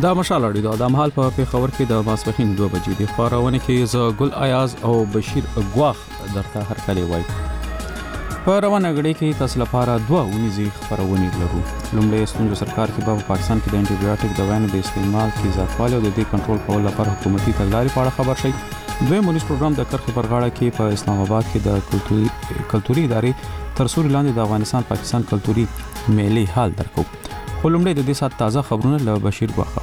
دا مشال اړیدو د مهال په پیښور کې د ماسپښین 2 بجې د خبرونه کې ز ګل ایاز او بشیر غواخ درته هر کله وای په روانه غړي کې تاسو لپاره دوه ونیزي خبرونه لرو. لومړی ستونزو سرکار کې په پاکستان کې د انټي بایوټیک دواونو د استعمال کې زیاتوالی او د دې کنټرول کولو لپاره حکومتي تګلارې په اړه خبر شي. دویم مونږ پروګرام د کرخې پر غاړه کې په اسلام آباد کې د کلتوري ادارې تر سوري لاندې د افغانستان پاکستان کلتوري میلې حال درکو. خو لومړی د دې سات تازه خبرونه له بشیر غواخ.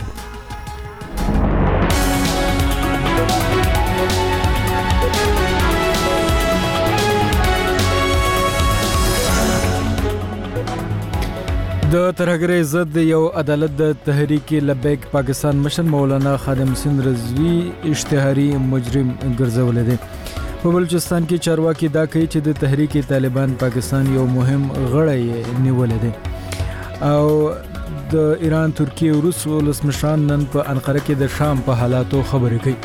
د ترهګرۍ ضد یو عدالت د تحریک لبیک پاکستان مشر مولانا خادم حسین رضوی اشتهاري مجرم ګرځولې دي. په بلوچستان کې چارواکي دا کوي چې د تحریک طالبان پاکستان یو مهم غړی نیولې دي او د ایران ترکیه او روس ولسمشران نن په انقره کې د شام په حالاتو خبرې کوي.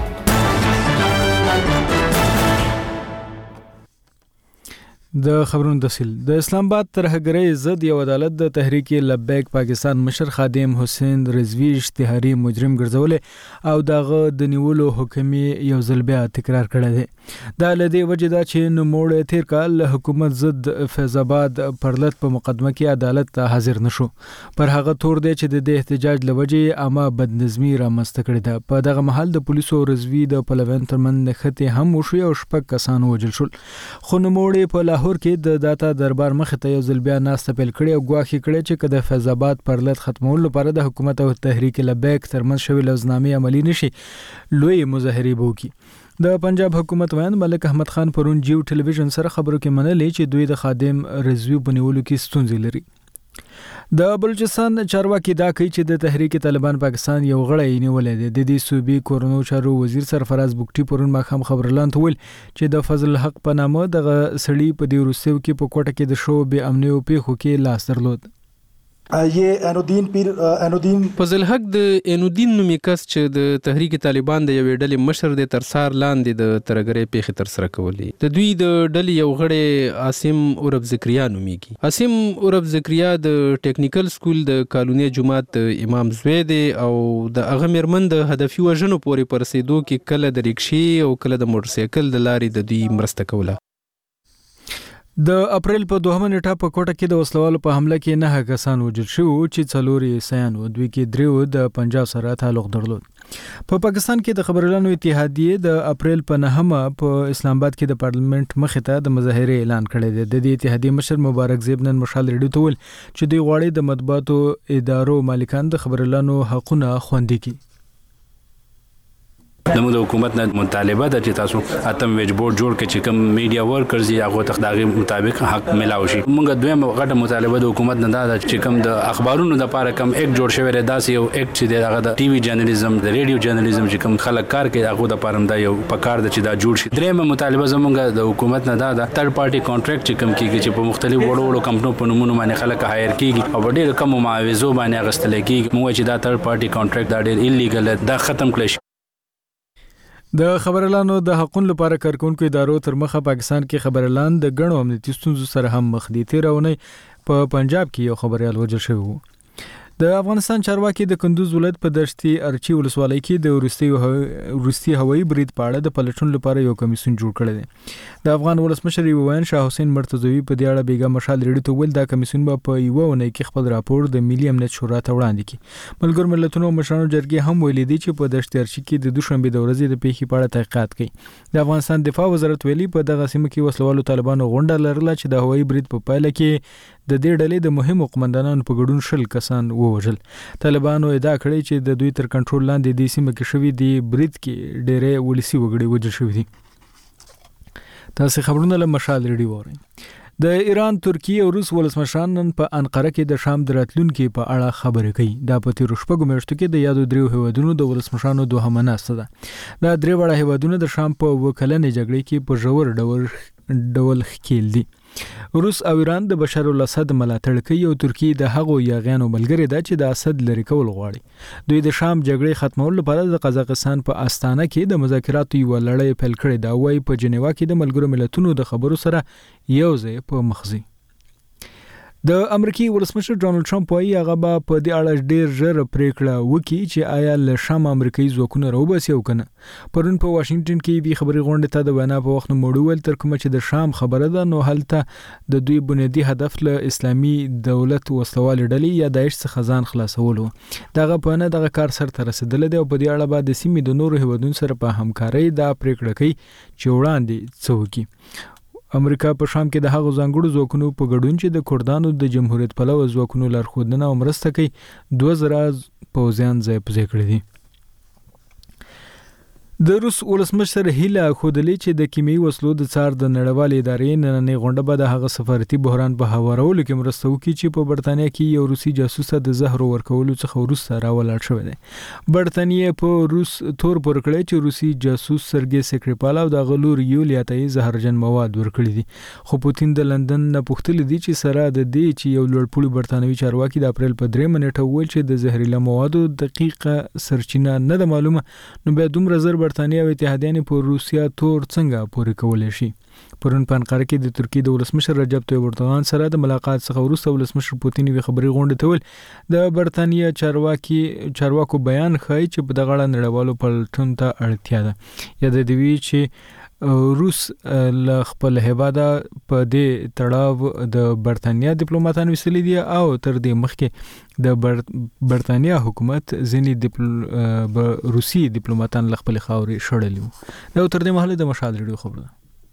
د خبرونو تفصیل. د اسلام آباد ترهګرۍ ضد یو عدالت د تحریک لبیک پاکستان مشر خادم حسین رضوی اشتهاري مجرم ګرځولې او دغه د نیولو حکم یو ځل بیا تکرار کړی دی. دا لدی وجه دا چې نوموړ تیر کال حکومت ضد فیض آباد پرلط په مقدمه کې عدالت ته حاضر نشو. پر هغه تور دی چې د احتجاج لوجه عامه بدنظمی رامنځته کړې ده. په دغه محل د پولیسو رضوی د پلوین ترمن نښتې هم وشو او شپږ کسان وژل شول. خو نوموړ په لاهور کې د داتا دربار مخ ته یو ځل بیا ناسته پیل کړي او ګواښ کړي چې کله فیض آباد پرلط ختمولو لپاره د حکومت او تحریک لبیک ترمنځ شوی لوزنامې عملی نشي لوی مظاهرې وکړي. د پنجاب حکومت ویان ملک احمد خان پرون جیو ټلویزیون سره خبرو کې منلې چې دوی د خادم رضوی په نیولو کې ستونزې لري. د بلوچستان چارواکي دا کوي چې د تحریک طالبان پاکستان یو غړی نیولې دی. د دې صوبې کورونو چارو وزیر سرفراز بوکټي پرون ماخام خبرلاند ویل چې د فضل الحق په نامه د سړی په دې روسیو کې په کوټه کې د شو به امنیو پیښو کې لاس درلود. یہ اینودین فضل حق د اینودین نومي کس چې د تحریک طالبان د یوې ډلې مشر د ترسار لاندې د ترهګرۍ پیښې ترسره کولې. د دوی د ډلې یو غړی عاصم اورب ذکریا نومیږي. عاصم اورب ذکریا د ټیکنیکل سکول د کالونی جماعت امام زوی دی او د هغه میرمن د هدفي وژنو پورې پر رسیدو کې کله د ریکشې او کله د موټر سایکل د لارې د دوی مرسته کوله. د اپریل په 2 نیټه په کوټه کې د وسلوالو په حمله کې 9 کسان وژل شو چې 4 عیسایان و. دوی کې 3 د پنجاب سره تعلق درلود. په پاکستان کې د خبريالانو اتحادیه د اپریل په 9 په اسلام آباد کې د پارلیمنت مخې ته د مظاهره اعلان کړی دی. د دې اتحادیه مشر مبارک زیب نن مشال ریډیو ته ویل چې دوی غواړي د مطبوعاتو ادارو مالکان د خبريالانو حقونه خوندي کړي. زموږ د حکومت نه مطالبه ده چې تاسو اتم ویج بورډ جوړ کړئ چې کوم میډیا ورکرز یې هغه تخداغي مطابق حق ملاوي شي. موږ دویم غټه مطالبه د حکومت نه ده چې کوم د اخبارونو د لپاره کوم ایک جوړ شوی دی داسې یو ایک چې دغه د ټي وي جرنالیزم د ریډیو جرنالیزم چې کوم خلک کار کوي هغه د لپاره دا یو پکار ده چې دا جوړ شي. دریم مطالبه زموږ د حکومت نه ده تھرد پارټي کانټریکټ چې کوم کیږي چې په مختلف وړو کمپنیو په نومونو باندې خلک هایر کیږي او ډېر کم معاوضو باندې اغستل کیږي. موږ چې دا تھرد پارټي کانټریکټ دا ډېر الیګل دا ختم کړي. د خبرلانو د حقوقو لپاره کارکونکو ادارو تر مخه پاکستان کې خبرلان د غنو امنیتي ستونزو سره هم مخ دي. تیرونه په پنجاب کې یو خبريال وژل شوی و. د افغانستان چارواکي د کندوز ولایت په دشتي ارچی ولسوالۍ کې د روسي هوایي برید په اړه د پلټون لپاره یو کمیسیون جوړ کړی دی. د افغان ولسمشر ویان شاه حسین مرتضوی په دې اړه بیګا مشال ریډیو ته ویل دا کمیسیون په یو ونه کې خپل راپور د ملي امنیت شورا ته وړاندې کړي. ملګرو ملتونو مشرانو جرګې هم ویلي دي چې په دشتي ارچی کې د دوشنبه د ورځې د پیښې په اړه تحقیقات کوي. د افغانستان دفاع وزارت ویلي په دغه سیمه کې وسلوالو طالبانو غونډه لرله چې د هوایي برید په پایله کې د دې ډلې د مهمو قومندانانو په ګډون 20 کسان ووژل. طالبانو ادعا کړې چې د دوی تر کنټرول لاندې د سیمه کې شوی دی برید کې ډېرې ولسی وګړي وژل شوی دي. تاسو خبرونه له مشال ریډیو اورئ. د ایران ترکیه او روس ولسمشران نن په انقره کې د شام د راتلونکو په اړه خبرې کوي. دا په تیر شپږو میاشتو کې د یادو دریو هیوادونو د ولسمشرانو دوهمه ناسته ده. دا درې وړه هیوادونه د شام په وکلنې جګړې کې په ژور ډول ښکیل دي. روس او ایران د بشار الاسد ملاتړ کوي او ترکیه د هغو یاغیانو ملګری ده چې د اسد لري کول غواړي. دوی د شام جګړې ختمولو لپاره د قزاقستان په استانه کې د مذاکراتو یو لړۍ پیل کړې ده. وايي په جنیوا کې د ملګرو ملتونو د خبرو سره یو ځای په مخزي. د امریکای ولسمشر ډونالد ټرمپ وايي هغه به په دې اړه ډیر ژر پریکړه وکړي چې آیا له شام امریکایي ځواکونه راوباسي او کنه. پرون په واشنگټن کې به خبري غونډه ته د وینا په وخت موډول تر کومه چې د شام خبره ده نو هلته د دوی بنیادی هدف له اسلامي دولت وسلوال ډلې یا داعش څخه ځان خلاصولو. دغه په نه دغه کار سره تر رسیدل دی او په دې اړه به د سیمې د نورو هیوادونو سره په همکارۍ دا پریکړه کوي چې وړاندې څه وکړي. امریکا په شام کې د هغو ځانګړو ځواکونو په ګډون چې د کردانو د جمهوریت پلوه ځواکونو لارښودنه او مرسته کوي 2000 پوځیان ځای په ځای کړي دي. د روس ولسمشر هیله خودلی چې د کیمیاوي وسلو د څار د نړیوال ادارې نننې غونډه به د هغه سفارتي بحران په هوارولو کې مرسته وکړي چې په برتانیا کې یو روسي جاسوس د زهر ورکولو څخه وروسته راولاړ شوی دی. برتانیا په روس تور پور کړی چې روسي جاسوس سرګي سکریپال او د غلور یولیا ته زهرجن مواد ورکړي دي. خو پوتین د لندن نه پوښتنه دي چې سره د دې چې یو لوړپوړي برتانوي چارواکي د اپریل په 3 نیټه وویل چې د زهرجن موادو دقیقه سرچینه نه ده معلومه نو بیا دومره زر برتانیا او اتحادیان په روسیا تور څنګه پورې کولای شي. پرون په انقره کې د ترکیې د ولسمشر رجب طیب اردوغان سره د ملاقات څخه وروسته ولسمشر پوتین وی خبري غونډه ته ویل د برتانیا چارواکو بیان ښایي چې په دغه اړه نړیوالو پلټون ته اړتیا ده یا د دوی چې روس له خپل هیواده په دې تړاو د برتانیا ډیپلوماټان وسیلې دي او تر دې مخکې د برتانیا حکومت ځینې روسي ډیپلوماټان له خپل خاورې شړلي وو. دا تر دې مهاله د مشال ریډیو خبره.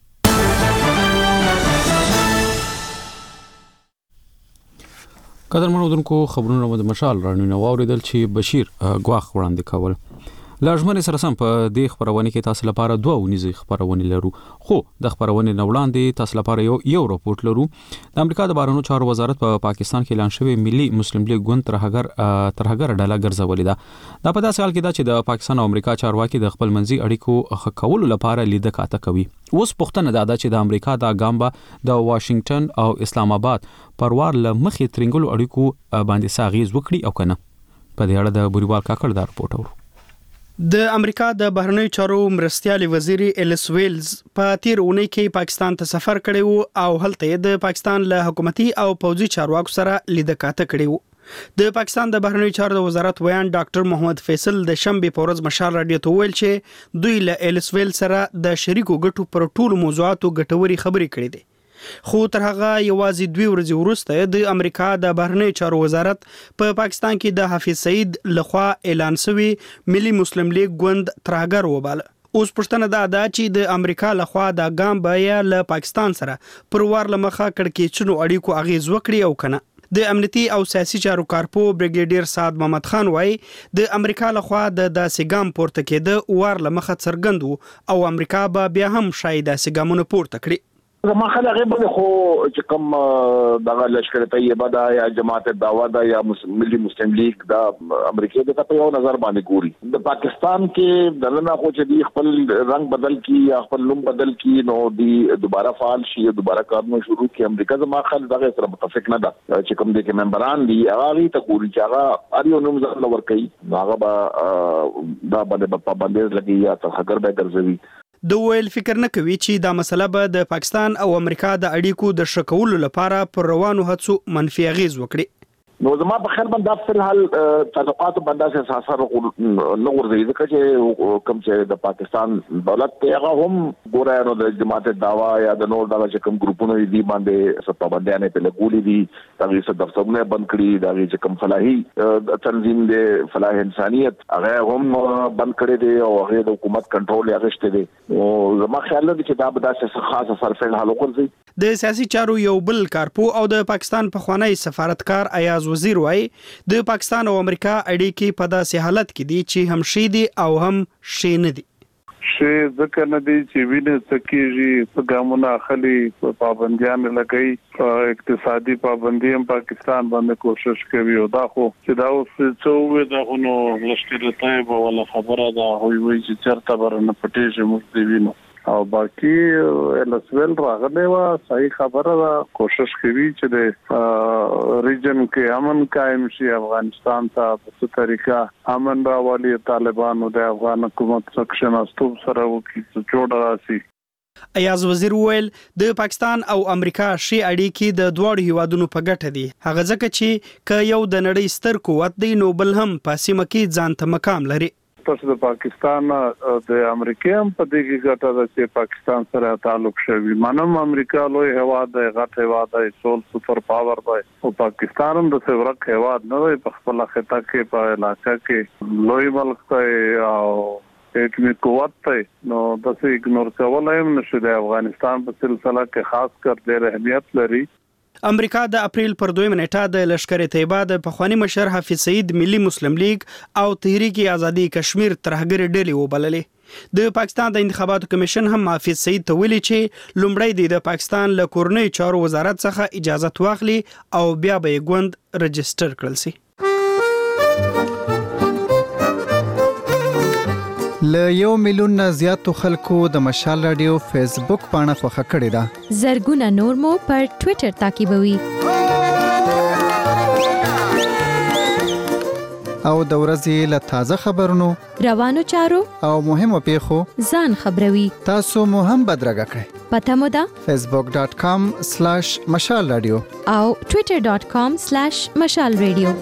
قدر منودونکو خبرونه مو د مشال رانیو واوریدل چې بشیر غواخ وړاندې کول. لاژمن سره سم په دې خبرونه کې تاسو لپاره دوه ونیزي خبرونه لرو خو د خبرونه نوړاندې تاسو لپاره یو راپورټ لرو. د امریکا د بهرنیو چارو وزارت په پاکستان کې اعلان شوی ملي مسلم لیگ ګوند ترهګر ډله ګرځولې ده. دا په داسې حال کې ده چې د پاکستان او امریکا چارواکي د خپل منځي اړیکو ښه کولو لپاره لیده کاته کوي. اوس پوښتنه ده چې د امریکا د ګامبا د واشنگټن او اسلام آباد پروار له مخې ترنګلو اړیکو باندې ساغیز وکړي او کنه. په دې اړه د بوريوال کاکړ دا رپورټ اورو. د امریکا د بهرنیو چارو مرستیال وزیر الیس ویلز په تیر اونۍ کې پاکستان ته سفر کړی وو او هلته د پاکستان له حکومتي او پوځي چارواکو سره لیده کاته کړی وو. د پاکستان د بهرنیو چارو د وزارت ویان ډاکټر محمد فیصل د شنبه په ورځ مشال رادیو ته ویل چې دوی له الیس ویلز سره د شریکو ګټو پر ټولو موضوعاتو ګټوري خبرې کړې دي. خو تر هغه یوازې 2 ورځې وروسته د امریکا د بهرنیو چارو وزارت په پاکستان کې د حافظ سعید لخوا اعلان شوی ملي مسلم لیگ ګوند ترهګر وباله. اوس پښتنه ده چې د امریکا لخوا د ګامبا یا له پاکستان سره پروار لمخه کړکېچنو اړیکو اغیز وکړي او کنه. د امنیتي او سیاسي چارو کارپو بریګیډیر سعد محمد خان وایي د امریکا لخوا د داسې ګام پورته کېده وار لمخه څرګند او امریکا به بیا هم شاید داسې ګامونه پورته کړي. ما خلک به خو چې کوم دغه لشکره طیبه دا یا جماعت دعوا دا یا ملي مسلم لیگ دا امریکا د په یو نظر باندې ګوري. د پاکستان کې دلته خو چې دی خپل رنگ بدل کی یا خپل نوم بدل کی نو دی دوباره فعال شي دوباره کارونه شروع کی. امریکا زما خل دغه سره متفق نه ده چې کوم دي کې ممبران دي هغه ته ګوري چې هغه اړیو نوم ځل ور کوي هغه دا باندې په باندې لګي یا څنګه به ګرځوي. د ویل فکر نه کوي چې دا مسله به د پاکستان او امریکا د اړیکو د شکولو لپاره پر روانو هڅو منفي اغیز وکړي. نو زما په خیال باندې په حال تعلقات باندې اساسا نو ورځي ځکه چې کوم چې د پاکستان دولت ته هغه هم ګورای نو د جماعت دعوا یا د نور دغه کوم ګروپونو دي باندې سپابندیانه په لګولې دي تغیر څه دفترونه بند کړي دغه چې کوم فلاحي تنظیم دی فلاح انسانيت هغه هم بند کړي دي او هغه د حکومت کنټرول یې غشته دي. او زما خیال دی چې دا به داسې خاصه سرفل حل وکړي. د سیاسي چارو یو بل کارپو او د پاکستان په خوانی سفارتکار ایاز وزیر وای د پاکستان او امریکا اړیکې په داسې حالت کې دي چې هم شي دي او هم شي نه دي. شي ځکه نه دي چې وینې سکیږي په ګامونه اخلي په پابندیان لګي اقتصادي پابندي هم پاکستان باندې کوشش کوي او دا خو چې دا اوس څو وې دا نو لشکره طیبه ولا خبره ده وي چې چرته برنه پټېږي موږ دی وینو او باقي لسویل راغلی و صحیح خبره ده کوشش کوي چې د ریجن کې امن قائم شي افغانستان ته په څه طریقه امن راولي طالبانو د افغان حکومت سکشن استوب سره وکړي چې جوړ راسي. ایاز وزیر وویل د پاکستان او امریکا شي اړیکې د دواړو هیوادونو په ګټه دي، هغه ځکه چې ک یو د نړۍ ستر قوت دی نو بل هم په سیمه کې ځان ته مقام لري. تاسو د پاکستان د امریکا هم په دې کې ګټه ده چې پاکستان سره تعلق شوی. منم امریکا لوی هواد دی، غټ هواد دی، سول سپر پاور دی او پاکستان هم د څورک هواد نه دی. په خپل خطه کې په علاقه کې لوی ملک دی او اټومي قوت دی، نو تاسو اګنور کولای هم نشئ. د افغانستان په سلسله کې خاص کر ډېر اهمیت لري. امریکا د اپریل پر 2 نیټه د لشکر طیبه د پخوانی مشر حافظ سعید ملي مسلم لیگ او تحریک آزادی کشمیر ترهګر ډلې وبللې. د پاکستان د انتخاباتو کمیشن هم حافظ سعید ته ویلي چې لومړی د پاکستان له کورنۍ چارو وزارت څخه اجازه واخلي او بیا به یې ګوند رجستر کړل شي. له 1 میلیون نه زیاتو خلکو د مشال رادیو فیسبوک پاڼه خوښه کړې ده. زرګونه نور مو پر ټوئیټر تعقیبوي. او د ورځې له تازه خبرونو، روانو چارو او مهمو پیښو ځان خبروي. تاسو مو هم بدرګه کړئ. پته مو ده facebook.com/مشال رادیو او twitter.com/مشال رادیو.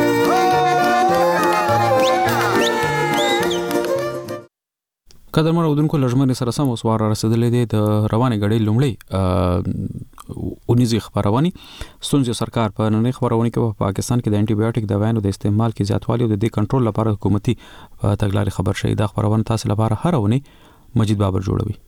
قدرمن اودونکو لژمنې سره سم وسوار رسیدلې دي د روانې غړې لومړی اونیزي خبرونه ستونزې سرکار په نړۍ خبرونه کې په پاکستان کې د انټي بایوټیک دوايانو د استعمال کې زیاتوالی او د دې کنټرول لپاره حکومتي تګلارې خبر شوی. دا خبرونه تاسو لپاره هر ونه مجید بابر جوړوي.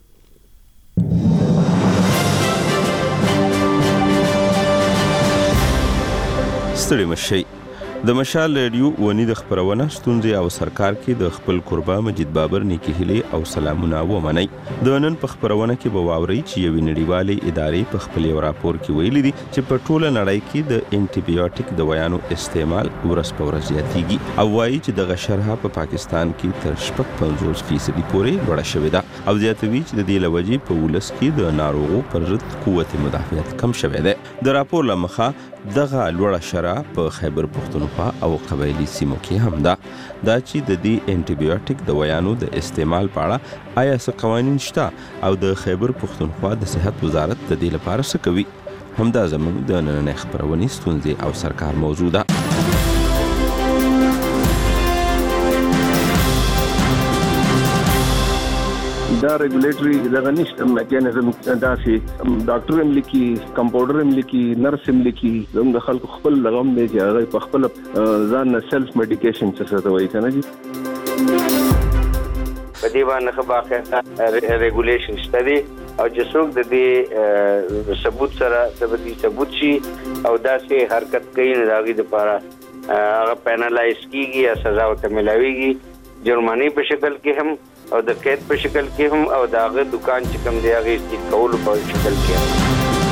ستړي مشي د مشال رادیو ونی د خبرونه ستونزې او سرکار کې د خپل قربا مجید بابر نیکی هلي او سلامونه ومني. د نن په خبرونه کې به واوري چې یو نړیوالې ادارې په خپل راپور کې ویلي دي چې په ټوله نړۍ کې د انټي بایوټیک دوايانو استعمال ورځ په ورځ زیاتېږي او وايي چې د غشرها په پاکستان کې تر 50% پورې لوړه شوې ده او زیاتوي چې د دې لوجې په ولس کې د ناروغو پر ضد قوت مدافعت کم شوې ده. د راپور لمخه دغه لوړه شرح په خیبر پختونخوا او قبایلی سیمو کې هم ده. دا چې د دې انټي بایوټیک دوايانو د استعمال په اړه آیا څه قوانین شته او د خیبر پختونخوا د صحت وزارت د دې لپاره څه کوي؟ همدا زموږ د نننۍ خبرونې ستونزې او سرکار موضوع ده. دا ریګولیټری دغه نشته میکانیزم داسې ډاکټر هم لیکي، کمپاونډر هم لیکي، نرس هم لیکي. زموږ خلکو خپل لغم دی چې هغه په خپل ځان سیلف میډیکیشن څه ته وایي کنه جی. په دې باندې خو باقاعده ریګولیشن شته دي او چې څوک د دې ثبوت سره ثبوت شي او داسې حرکت کوي نو دا غي د لپاره هغه پینالایز کیږي یا سزا ورته ملاويږي، جرمانه په شکل کې هم او د قید په شکل کې هم او داغه دکان چې کوم دی هغه استقبال په شکل کې.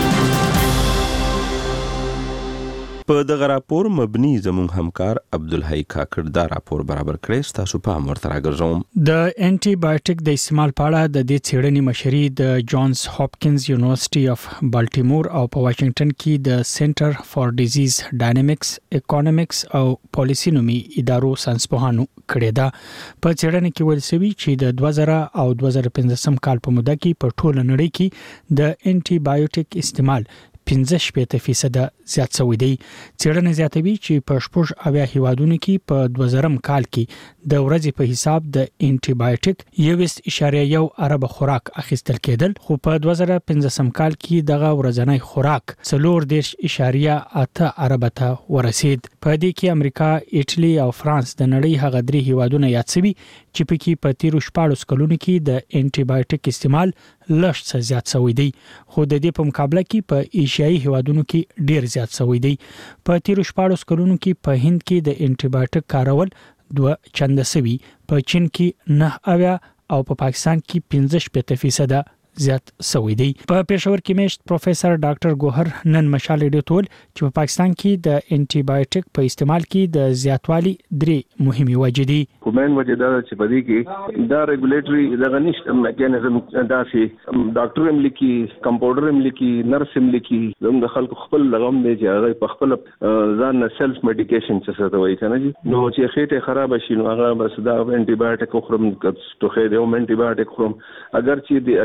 په دغه راپور مبني زموږ همکار عبدالحی کاکړ دا راپور برابر کړی. تاسو په امر تر راګرځوم. د انټي بایوټیک د استعمال په اړه د دې څېړنې مشري د جانز هاپکینز یونیورسيټي اف بالټیمور او په واشنگټن کې د سنټر فار ډیزیز ډاینامیکس، اکونومکس او پالیسی نومي ادارو ساينسپوهانو کړې ده. په څېړنه کې ویل شوی چې د 2000 او 2015 کال په موده کې په ټوله نړۍ کې د انټي بایوټیک استعمال 15% زیات شوی دی. څېړنه زیاتوي چې په 14 هیوادونو کې په 2000 کال کې د ورځې په حساب د انټي بایوټیک 1.1 ارب خوراک اخیستل کېدل، خو په 2015 کال کې دغه ورځنی خوراک 4.8 ارب ته ورسید. په دې کې امریکا، ایټالي او فرانس د نړۍ هغه درې هیوادونه یاد شوي چې په کې په 14 کلونو کې د انټي بایوټیک استعمال لږ څه زیات شوی دی، خو د دې په مقابله کې په ایشیایي هیوادونو کې ډیر زیات شوی دی. په 14 کلونو کې په هند کې د انټي بایوټیک کارول 2 چنده شوی، په چین کې 9 او په پاکستان کې 15% زیات شوی دی. په پېښور کې مشت پروفیسور ډاکټر ګوهر نن مشال ریډیو ټول چې په پاکستان کې د انټي بایوټیک په استعمال کې د زیاتوالي درې مهمه وجې دي. کومین وجې دا چې په دې کې دا ریګولیټری دغه نشته میکانیزم داسې ډاکټر هم لیکي، کمپاونډر هم لیکي، نرس هم لیکي. زموږ خلکو خپل لغم دی چې هغه په خپل ځان سیلف میډیکیشن څه ته وایي کنه جی. نو چې خېټه خراب شي نو هغه بس دا انټي بایوټیک خورم، ټوخې دی او انټي بایوټیک خورم. اگر چې د اکثر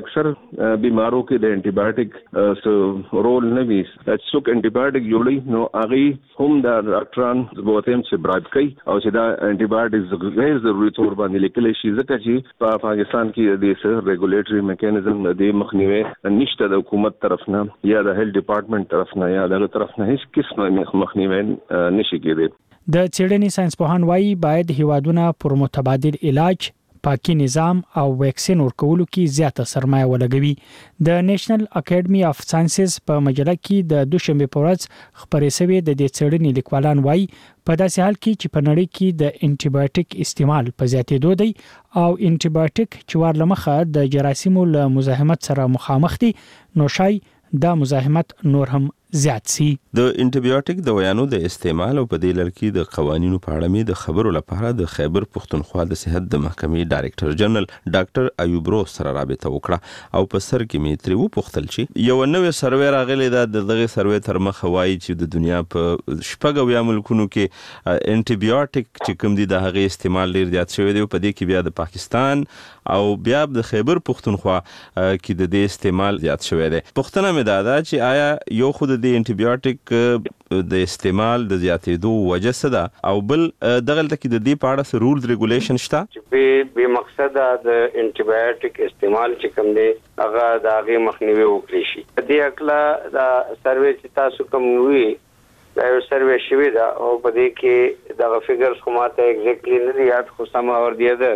بیمارو کې د انټي بایوټیک رول نه وي څوک انټي بایوټیک جوړي نو هغه هم د ډاکټران بوتهم چې برایب کوي او چې دا انټي بایوټیک غیر ضروري تور باندې لیکل شي ځکه چې په پاکستان کې د سر ریګولیټري میکانیزم د مخنیوي نشته د حکومت طرف نه یا د هیلث ډپارټمنټ طرف نه یا د طرف نه هیڅ قسم مخنیوي نشي کېدی. د چېړنې ساينسپوهان وایي باید هیوادونه پر متبادل علاج پاکي نظام او ویکسین ورکولو کې زیاته سرمایه ولګوي. د نېشنل اکیډمي اف ساينسز په مجله کې د دوشنبه په ورځ خبرې شوې د دې چېړنې لیکوالان وایي په داسې حال کې چې په نړۍ کې د انټي بایوټیک استعمال په زیاتېدو دی او انټي بایوټیک چې ورلمخه د جراثیمو له مزاحمت سره مخامخ دي نو شای دا مزاحمت نور هم زیات سي. د انټي بایوټیک دوايانو د استعمال او په دې لړ کې د قوانینو په اړه مې د خبرو لپاره د خیبر پښتونخوا د صحت د محکمې ډایریکټر جنرال ډاکټر ایوب روز سره رابطه وکړه او په سر کې مې ترې وپوښتل چې یو نوې سروې راغلی دا دغه سروې تر مخه وایي چې د دنیا په شپږ ملکونو کې انټي بایوټیک چې کوم دي د هغه استعمال ډیر زیات شوی دی په دې کې بیا د پاکستان او بیا د خیبر پښتونخوا کې د دې استعمال زیات شوی دی. پښتنه مې دا چې آیا یو خود د انټي بایوټیک د استعمال د زیاتېدو وجه څه ده او بل دغلته کې د دې په اړه څه رولز ریګولیشن شته چې به مقصد د انټي بایوټیک استعمال چې کوم دی هغه د هغه مخنیوي وکړي شي. دې اکلا دا سروې چې تاسو کوم وی دا یو سروې شوی دا او په دې کې دا فګرز خو ماته ایگزیکټلی نه یاد خو سم اور دی دا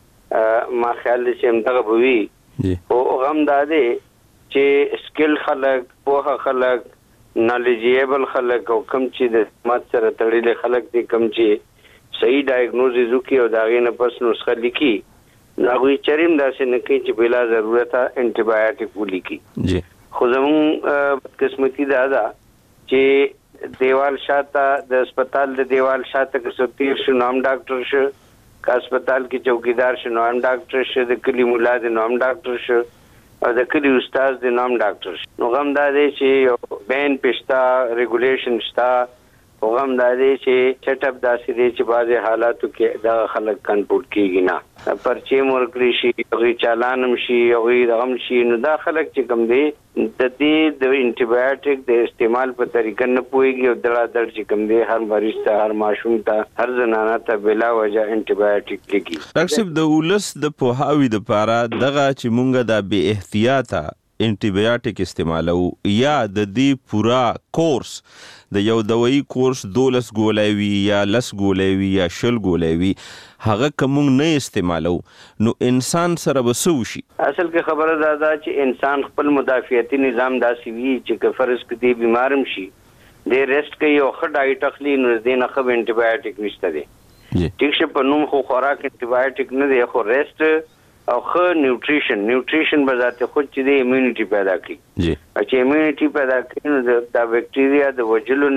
ما خیال چې همدغه بوي او غم دا دی چې سکل خلک پوهه خلک نالجیبل خلک او کم چې د مات سره تړلې خلک دي کم چې صحیح ډایګنوزز وکړي او دا غي نه پس نسخه لیکي نو هغه چریم داسې نه کوي چې بلا ضرورت انټي بایوټیک ولیکي. جی خو زمون قسمتي دا چې دیوال شاته د هسپتال د دیوال شاته کې سوتیر شو نام ډاکټر شو کا هسپتال کې چوکیدار شو نام ډاکټر شو د کلی مولا د نام ډاکټر شو او د کلی استاد د نام ډاکټر شو. نو غم دا دی چې بین پښتا ریګولیشن شتا او غم دا دی چې سیټ اپ داسې دی چې بعضی حالاتو کې دا خلک کنټرول کیږي نه پرچې مرګري شي او چالانم شي او غم شي نو دا خلک چې کوم دی د دې د انټي بایوټیک د استعمال په طریقه نه پويږي او درادر چې کوم دی هر مریض ته هر ماشوم ته هر زنانه ته بلا وجه انټي بایوټیک لګي. ډاکټر صاحب د ولس د پوهاوی د پاره دغه چې مونږه د بی احتیاطه انټي بایوټیک استعمالو یا د دې پورا کورس د یو دوايي کورس 12 ګولای وي یا 10 ګولای وي یا 20 ګولای وي هغه کوم نه استعمالو نو انسان سره وسو شي. اصل کې خبره ده چې انسان خپل مدافعتي نظام داسې وي چې کفرس کې بیمارم شي د ریسټ کوي او خډ ډایټ اخلي نو دې نه خو انټي بایوټیک نشته دي. ټیک شه په نوم خو خوراک انټي بایوټیک نه دی خو ریسټ او خو نیوټریشن به ذات خود چې د ایمونټي پیدا کوي. چې ایمونټي پیدا کوي نو د بکټیریا د وجلو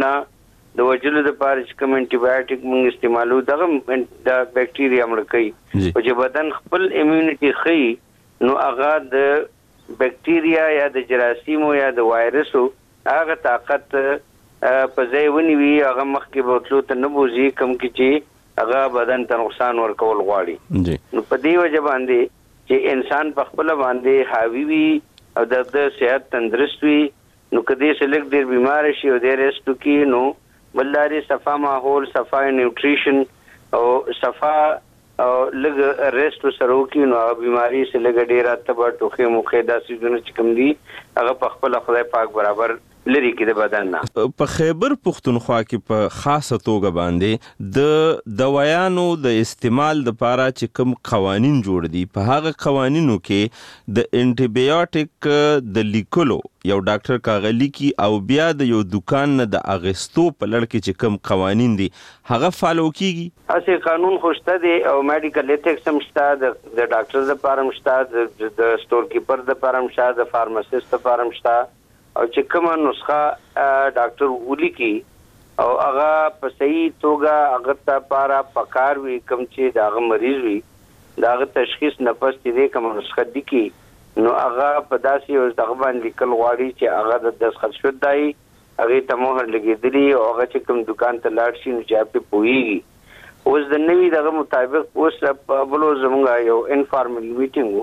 د پاره چې کوم انټي بایوټیک موږ استعمالو دغه د بکټیریا مړ کوي او چې بدن خپل ایمونټي خي نو هغه د بکټیریا یا د جراثیمو یا د وایرسو هغه طاقت په ځای ونیوي هغه مخکې بوتلو ته نه بوزي کوم کې چې هغه بدن ته نقصان ورکول غواړي. نو په دې وجه باندې چې انسان په خپل باندې حاوی وي او د صحت تندرست وي نو کدی سلیک ډیر بیمار شي او د ریسټو کې نو بلداري صفا ماحول صفا نیوټریشن او صفا او لګ ریسټ سره کې نو بیماری سره لګ ډیر تبه ټوخه مخه داسې جن چې کم دي هغه په خپل خدای پاک برابر لري کې د بدن نه. په خیبر پښتونخوا کې په خاصه توګه باندې د دوايانو د استعمال لپاره چې کوم قوانين جوړ دي په هغه قوانینو کې د انټي بایوټیک د لیکلو یو ډاکټر کاغلی کی او بیا د یو دکان نه د اغستو په لړ کې چې کوم قوانين دي هغه فالو کیږي. اسې قانون خوشته دي او میډیکل ایتھکس هم شته د ډاکټر لپاره هم شته د سٹور کیپر لپاره هم شته د فارماسیست لپاره هم شته او چې کومه نسخه ډاکټر ولي کی او هغه په صحیح توګه هغه ته لپاره پکار وي کوم چې دا مریض وي دا تشخیص نه پس دې کوم نسخه دي کی نو هغه په داسې یو دغه باندې لیکل غواړي چې هغه د دستخط شوی دی هغه ته مهر لګیدلی او هغه چې کوم دکان ته لاړ شي نو چې په پويږي اوس د نوی دغه مطابق اوس په بلو زمونږ یو انفارمل میټینګ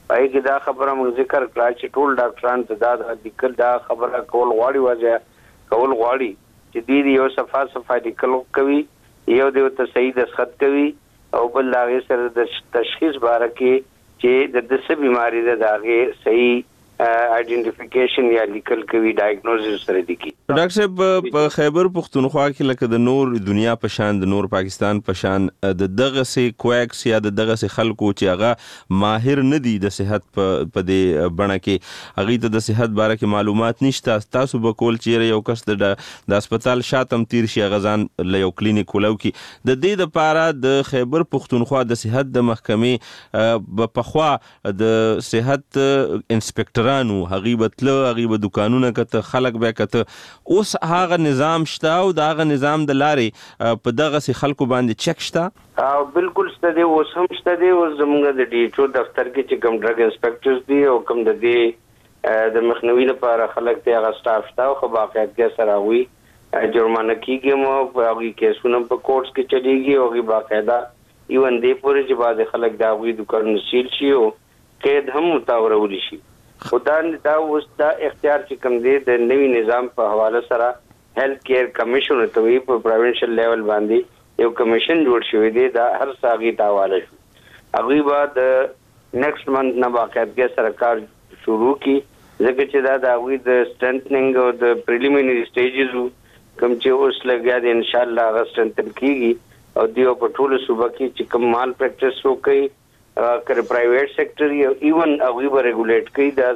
پای کې دا خبره موږ ذکر کړه چې ټول ډاکټران ته دا لیکل دا خبره کول غواړي واځي کول غواړي چې دې یو صفه لیکل کوي یو د صحیح دستخط کوي او بل لاغه سره د تشخیص باره کې چې د څه بیماری ده داغه صحیح آئیډینټیفیکیشن یا لیکل کوي ډایګنوزس سره دي کی ډاکټر صاحب په خیبر پختونخوا کې لکه د نور دنیا په شان د نور پاکستان په شان د دغه سي کویکس یا د دغه سي خلکو چې هغه ماهر نه دي د صحت په دې بڼه کې هغه ته د صحت باره کې معلومات نشته تاسو به کول چې یو کس د هسپتال شاتم تیر شي غزان له یو کلینیک ولو کې د دې لپاره د خیبر پختونخوا د صحت د محکمې په خوا د صحت انسپکټر هغه به دکانونه کته خلک به کته اوس هغه نظام شته او دا هغه نظام د لارې په دغه سي خلکو باندې چک شته او بالکل شته دی اوس هم شته دی اوس زموږ د ډي ټو دفتر کې چې کوم ډرګ انسپکټرز دي او کوم د دې د مخنیوي لپاره خلک ته هغه سټاف شته او باقاعدګي سره وي جرمانه کیږي مو هغه کیسونه په کورټس کې چلیږي او هغه باقاعده ایون دې پورې چې بعض خلک دا وي دکان سیل شي او قید هم متاورول شي خدای دا اوس دا اختیار چې کوم دی د نوي نظام په حواله سره هیلث کیر کمیشن ته وی په پروینشل لیول باندې یو کمیشن جوړ شوی دی دا هر ساغي ته حواله شو هغه بعد نیکسټ منث نه باقاعدګي سرکار شروع کی ځکه چې دا د وی د سټرنثنګ او د پریلیمینری سټیجز کوم چې اوس لګیا دي ان شاء الله هغه سټرنثن کیږي او دیو په ټول صوبه کې چې کوم مال پریکټس وکړي کر پرایویټ سیکټر یا ایون هغه به ریګولیټ کوي دا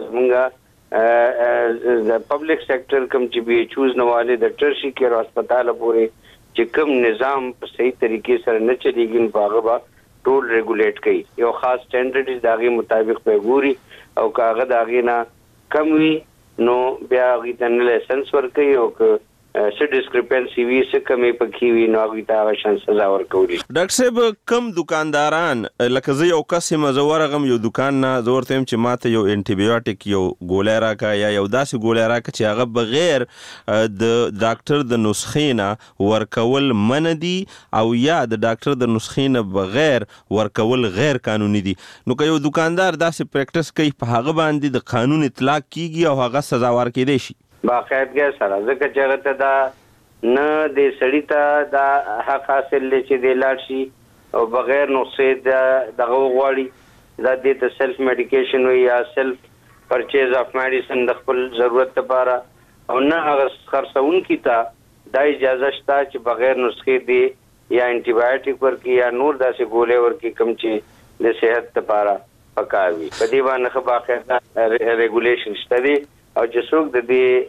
زمونږه د پبلک سیکټر کوم چې به چوز نواله د ټرشي کیر هسپتال پورې چې کوم نظام په صحیح طریقې سره نه چلیږي په هغه به ټول ریګولیټ کوي یو خاص سټانډرډز داغي مطابق به ګوري او کاغه داغي نه کم وي نو بیا غي ته لایسنس ورکوي او څه ډیسکریپنسي وی څه کمې پکې وی نو هغه ته شان سزا ورکوي ډاکټر صاحب کم دکانداران لکه زه یو کس مزور غم یو دکان نه زور تم چې ماته یو انټي بایوټیک یو ګولای راکا یا یو داسې ګولای راکا چې هغه بغیر د ډاکټر د نسخې نه ورکول من دي او یا د ډاکټر د نسخې نه بغیر ورکول غیر قانوني دي نو که یو دکاندار داسې پریکټس کوي په هغه باندې د قانون اطلاق کیږي او هغه سزا ورکړي شي باقاعدګي سره ځکه چې هغه ته دا نه د سړی ته دا حق حاصل لې چې د لاړ شي او بغیر نسخې دغه غواړي دا د سیلف میډیکیشن وي یا سیلف پرچیز اف میډیسن د خپل ضرورت لپاره او نه هغه خرڅون کی ته دا اجازه شته چې بغیر نسخې دی یا انټي بایوټیک ورکی یا نور داسې ګولې ورکی کوم چې د صحت لپاره پکاوي په دې باندې خو باقاعده ریګولیشن شته دی او چې څوک د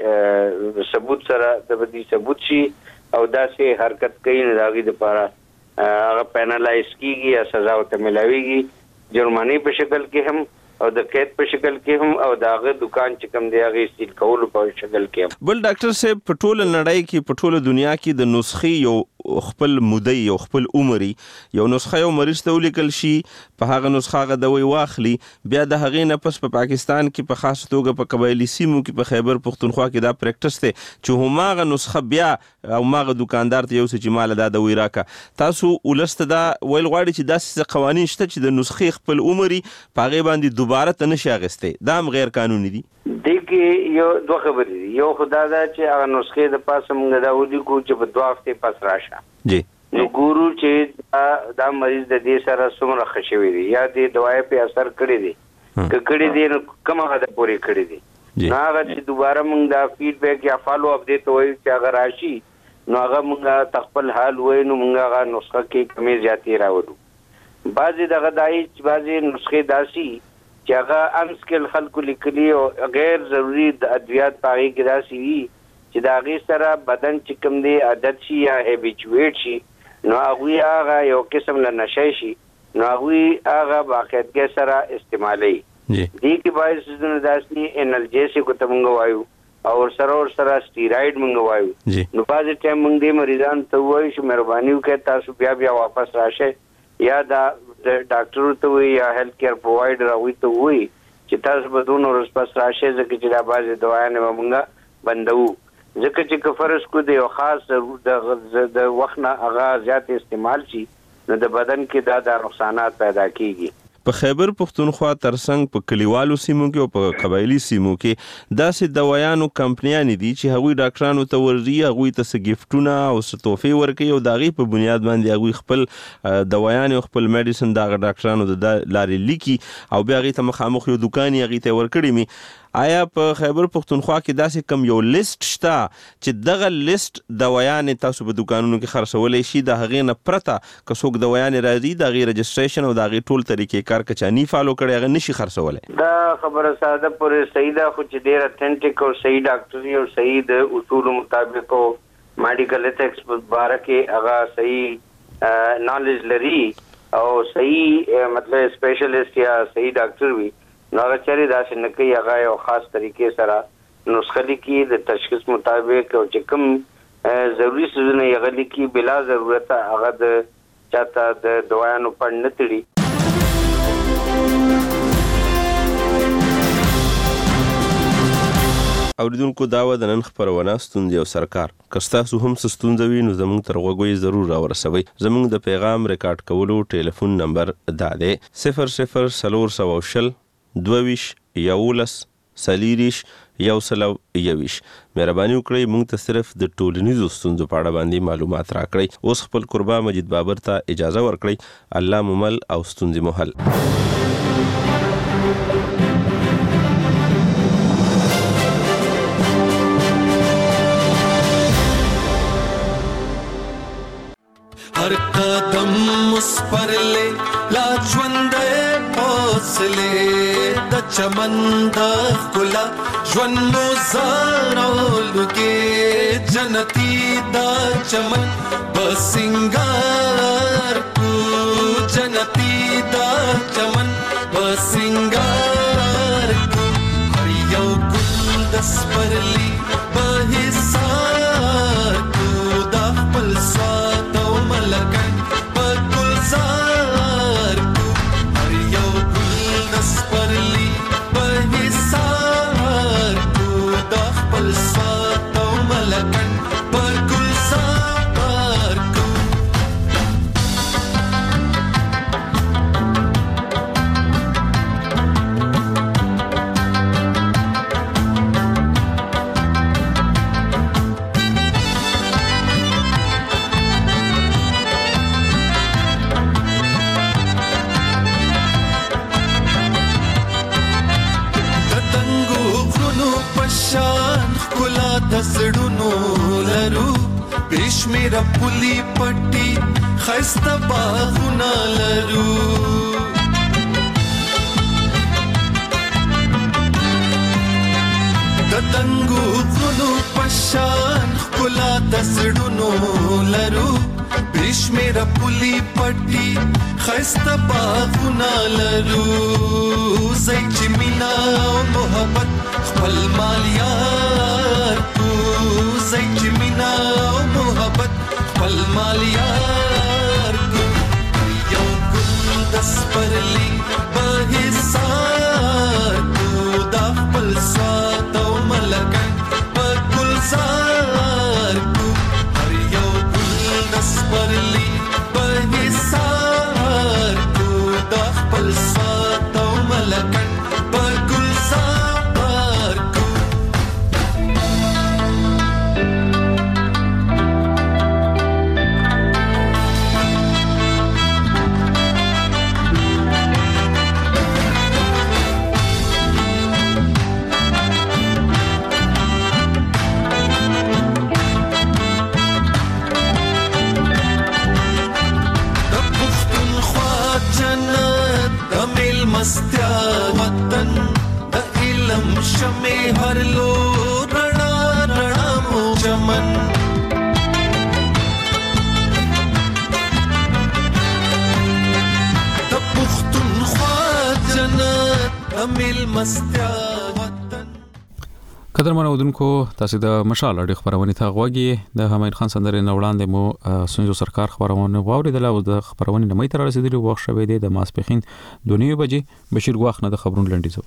دې ثبوت سره د دې ثبوت شي او داسې حرکت کوي نه داغي د لپاره هغه پینالایز کیږي یا سزا ورته ملاويږي جرمانه په شکل کې هم او د قید په شکل کې هم او داغه دکان چې کوم دی هغه سیل کول په شکل کې هم بل ډاکټر صاحب په ټوله نړۍ کې په ټوله دنیا کې د نسخې یو خپل مودې یو خپل عمري یو نسخه یو مریض ته ولیکل شي په هغه نسخه غدوي واخلي بیا د هغې نه پس په پاکستان کې په خاص توګه په قبایلی سیمو کې په خیبر پختونخوا کې دا پریکټس دی چې هماغه نسخه بیا او ماغه دکاندار ته یو څه چې مال دا وی راکا تاسو ولسته دا ویل غواړي چې داسې قوانين شته چې د نسخې خپل عمري په هغه باندې دوباره ته نشي اغسته دا هم غیر قانوني دي دغه یو دوه خبرې دي یو خدای دا چې هغه نسخې د پاسه موږ دا ودی کو چې په 2 هفته پس راشه جی نو ګورو چې دا مریض د دې سره څومره خښوي دي یا د دوايي په اثر کړی دي کړي دي نو کومه غدا پوری کړی دي نو هغه چې دوباره موږ دا فیډبیک یا فالو اپ دیته وایي چې هغه راشي نو هغه موږ تخپل حال وای نو موږ هغه نسخه کې کمی زیاتی راوړو بعضی دغه دای چې بعضی نسخې داسي چې هغه انسکل خلکو لیکلي او غیر ضروری د ادویات پاغي کې داسي وي چې دا غي سره بدن چې کوم دی عادت شي یا هابیچویټ شي نو هغه یو قسم له نشي شي نو هغه باقاعدګي سره استعمالي دي کې باعث زونه داسي انالجیسیک ته مونږ وایو او سره سټیراید مونږ وایو نو باز ټیم مونږ دې مریضان ته وایو چې مهرباني وکړئ تاسو بیا واپس راشئ یا دا ډاکټر ته وایي یا هیلث کیر پرووایډر هغه ته وایي چې تاسو به دونه ورځ پس راشئ ځکه چې دا باز دوايانه مونږ بندو ځکه چې فرض کو دی او خاص د وخت نه هغه زیات استعمال شي نو د بدن کې دا نقصانات پیدا کیږي په خیبر پختونخوا ترڅنګ په کلیوالو سیمو کې او په قبایلی سیمو کې داسې دوايانو کمپنیانې دي چې هغوی ډاکټرانو ته ورځي، هغوی ته څه ګفټونه او څه تحفې ورکوي او د هغې په بنیاد باندې هغوی خپل دوايانې او خپل میډیسن د هغه ډاکټرانو د لارې لیکي او بیا هغې ته مخامخ یو دوکان یې هغې ته ورکړي مي. آیا په خیبر پختونخوا کې داسې کم یو لیست شته چې دغه لیست دوايانې تاسو په دوکانونو کې خرڅولی شي، د هغې نه پرته که څوک دوايانې راځي د هغې رجسټریشن او د هغې ټول طریقې کار که چا نی فالو کړی هغه نشي خرڅولی؟ دا خبره ساده پورې صحیح ده، خو چې ډېر اتنټیک او صحیح ډاکټري او صحیح د اصولو مطابق او میډیکل ایتھکس په باره کې هغه صحیح نالج لري او صحیح مطلب سپیشلیسٹ یا صحیح ډاکټر وي، نو هغه چارې داسې نه کوي، هغه یو خاص طریقې سره نسخه لیکي د تشخیص مطابق او چې کوم ضروري څیزونه یې هغه لیکي، بلا ضرورت هغه د چاته د دوايانو پړ نه تړي. اوریدونکو دا وه د نن خپرونه ستونزې او سرکار. که ستاسو هم څه ستونزه وي نو زموږ تر غوږو یې ضرور راورسوئ. زموږ د پیغام ریکارډ کولو ټلیفون نمبر دا دی 00 22 11 40 121. مهرباني وکړئ موږ ته صرف د ټولنیزو ستونزو په اړه باندې معلومات راکړئ. اوس خپل قربا مجید بابر ته اجازه ورکړئ. الله مو مل او ستونزې مو حل. हर कदम उस पर ले ला ژوندې حوصله د چمن د ښکلا ژوند مو زارولږي جنتي دا چمن بسنګار کو جنتي دا چمن بسنګار کو هر یو ګل د سپرلی په حصار کو د خپل سواد ملکن پر گلزار کو هر یو گل دس پرلی پر حصار کو دا خپل سواد او ملکن پر گلزار کو. دسړونو لرو بشمیره پولی پټي خسته باغونه لرو د تنګو غرونو پشان خلا دسړونو لرو بشمیره پولی پټي خسته باغونه لرو زې چې مینا او محبت خپل مالیار کو زې چې مینا او محبت خپل مالیار کو یو ګل د سپرلی په حصار کو د خپل سواد او ملکن په ګلزار کو هر یو ګل د سپرلی په حصار کو د خپل سواد او ملکن په ګلزار کو. مستیا وطن د علم شمه هر لو رڼا رڼا مو چمن د پښتونخوا جنت د مل مستیا وطن. قدرمن اودونکو تاسو د مشال اړه خبرونه ته غوږی د حمید خان سندره نوړاندې مو سنجو سرکار خبرونه واوریدل او د خبرونه نه مې تر رسیدلی وخت شوه دی د ماسپخین 2 بجې بشیر غواخ نه د خبرونه لنډی زو.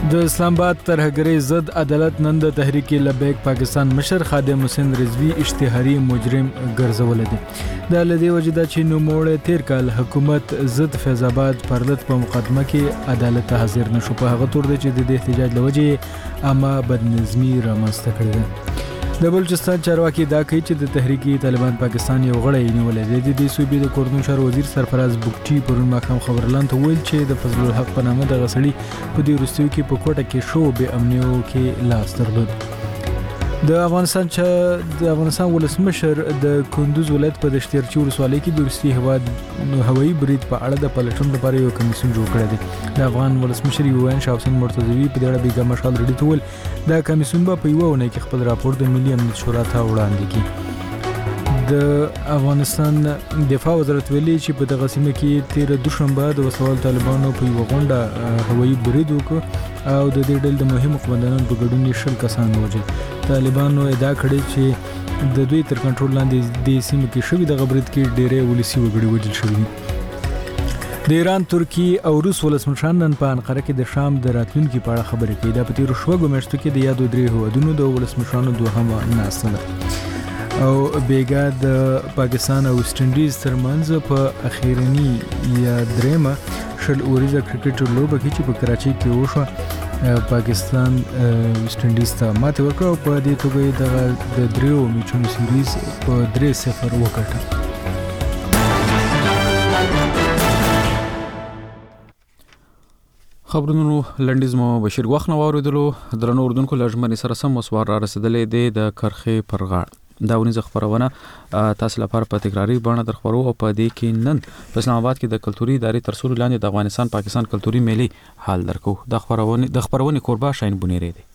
د اسلام آباد ترهګرۍ ضد عدالت نن د تحریک لبیک پاکستان مشر خادم حسین رضوی اشتهاري مجرم ګرځول دي. د لدی وجدا چې نوموړی تیر کال حکومت ضد فیض آباد پرلط په مقدمه کې عدالت ته حاضر نشو. په هغه تور دی چې د احتجاج لوجې اما بدنظمی رامنځته کړې ده. د بلوچستان چارواکي دا کوي چې د تحریک طالبان پاکستان یو غړی نیولې دی. د صوبې د کوردون شهر وزیر سرفراز بوکټي پرون ماښام خبرلاند ته ویل چې د فضل الحق په نامه د غسړي په دې وروستیو کې په کوټه کې شو به امنیو کې لاس درلود. د افغانستان ولسمشر د کندوز ولایت په دشتیرچی ولسوالۍ کې د روسي هوایي برید په اړه د پلټون لپاره یو کمیسیون جوړ کړی دی. د افغان ولسمشر یوان شاه حسین مرتضوی په دې اړه بیګا مشال ریډي ته ویل دا کمیسیون به په یوه اونۍ کې خپل راپور د ملي امنیت شورا ته وړاندې کړي. د افغانستان دفاع وزارت ویلي چې په دغه سیمه کې تیر دوشنبه د وسوال طالبانو په یو غونډه هوایي برید وکړ او د دې ډلې د مهمو قومندانانو په ګډون یې 10 کسان ووژل. طالبانو ادعا کړې چې د دوی تر کنټرول لاندې د سیمه کې شوی د برید کې ډېرې ولسی وګړي وژل شوي. د ایران، ترکی او روس ولسمشران نن په انقره کې د شام د راتلونکي په اړه خبرې کوي. دا په تیرو شپږو میاشتو کې د یادو درې هیوادونو د ولسمشرانو دوهمه ناسته ده او بیګا د پاکستان او ویسټ انډیز ترمنځ په اخیرنی یا درېمه شل اوریزه کرکټ لوبه کې چې په کراچۍ کې وشوه پاکستان ویسټ انډیز ته ماته ورکړه او په دې توګه د دریو میچونو سیریز په 3-0 وکړه. خبرونو لنډیز مو بشیر وخت نو اوریدلو درنو اردوونکو لجمنې سره سم مسوار را رسیدلې د کرخې پر غاړه دا ونیزه خبرونه تاسو لپاره په تکراری بڼه درخورو او په دې کې نن په اسلام آباد کې د کلتوري ادارې تر څولو لاندې د افغانستان پاکستان کلتوري میلي حال درکو. د خبرونه کوربه شاین بونیری دی.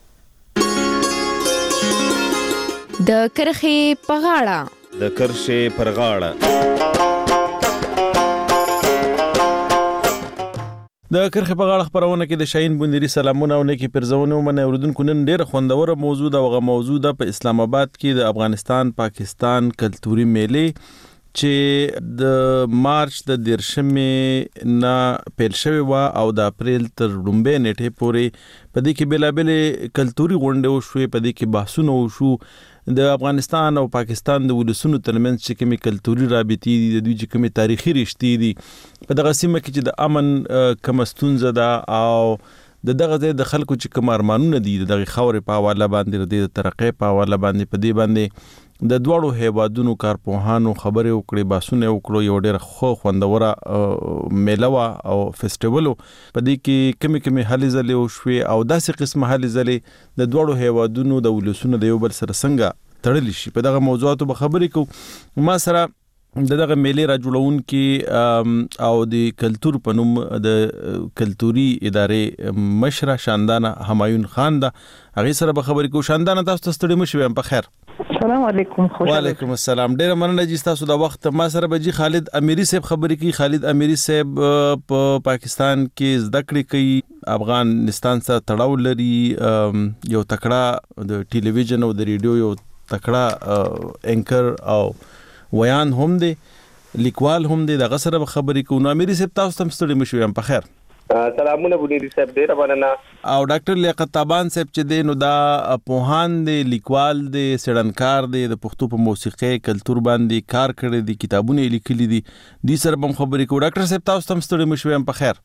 د کرخې په غاړه د کرخې پر غاړه د کرخې په غاړه خبرونه کې د شاین بونیری سلامونه او نیکی پرزونه ومنه اوردونکو نن ډیره خوندوره موضوع دا وغه موضوع ده په اسلام آباد کې د افغانستان پاکستان کلتوري میلي چې د مارچ د 13 نه پیل شوی و او د اپریل تر 2 نیټه پورې په دې کې بلابل کلتوري غونډې وشوي. په دې کې بحثونه وشو د افغانستان او پاکستان د ولسونو ترمنځ چې کومي کلتوري رابطې دي د دوی چې کومي تاریخي رشتې دي په دغه سیمه کې چې د امن کوم ستونزه ده او دغه د خلکو چې کوم ارمانونه دي دغه خاورې په حواله باندې د ترقې په حواله باندې په دې باندې د دوړو هیوادونو کارپوهانو خبرې وکړې باسونه وکړو. یو ډېر خو خوندوره میله او فیسټیوال په دې کې کمی حل زلې او شوي او داسې قسمه حل زلې د دوړو هیوادونو د ولسونو د یو بل سره څنګه تړلی شي. په دغه موضوعاتو به خبرې کوو. ما سره دغه میلې را جوړون کې او د کلتور په نوم د کلتوري ادارې مشره شاندانه همایون خان ده. هغه سره به خبرې کوو. شاندانه تاسو ته ستړي مشئ په خیر. السلام علیکم. وعلیکم السلام. ډیره مننه چې تاسو د وخت ما سره بجی خالد امیری صاحب خبرې کوي. خالد امیری صاحب په پاکستان کې زده کړې کوي، افغانستان سره تړاو لري، یو تکړه د ټلویزیون او د ریډیو یو تکړه انکر او ویان هم دی، لیکوال هم دی. دغه سره خبرې کوو. نو امیری صاحب تاسو هم ستړي مشئ په خیر. سلامونه بونیری صاحب ډیره مننه. او ډاکټر لیاقت تابان صاحب چې دی نو دا پوهان دی، لیکوال دی، سړنکار دی، د پښتو په موسیقي کلتور باندې کار کړی دی، کتابونه لیکلي دي. دې سره هم خبرې کوو. ډاکټر صاحب تاسو هم ستړي مشئ په خیر.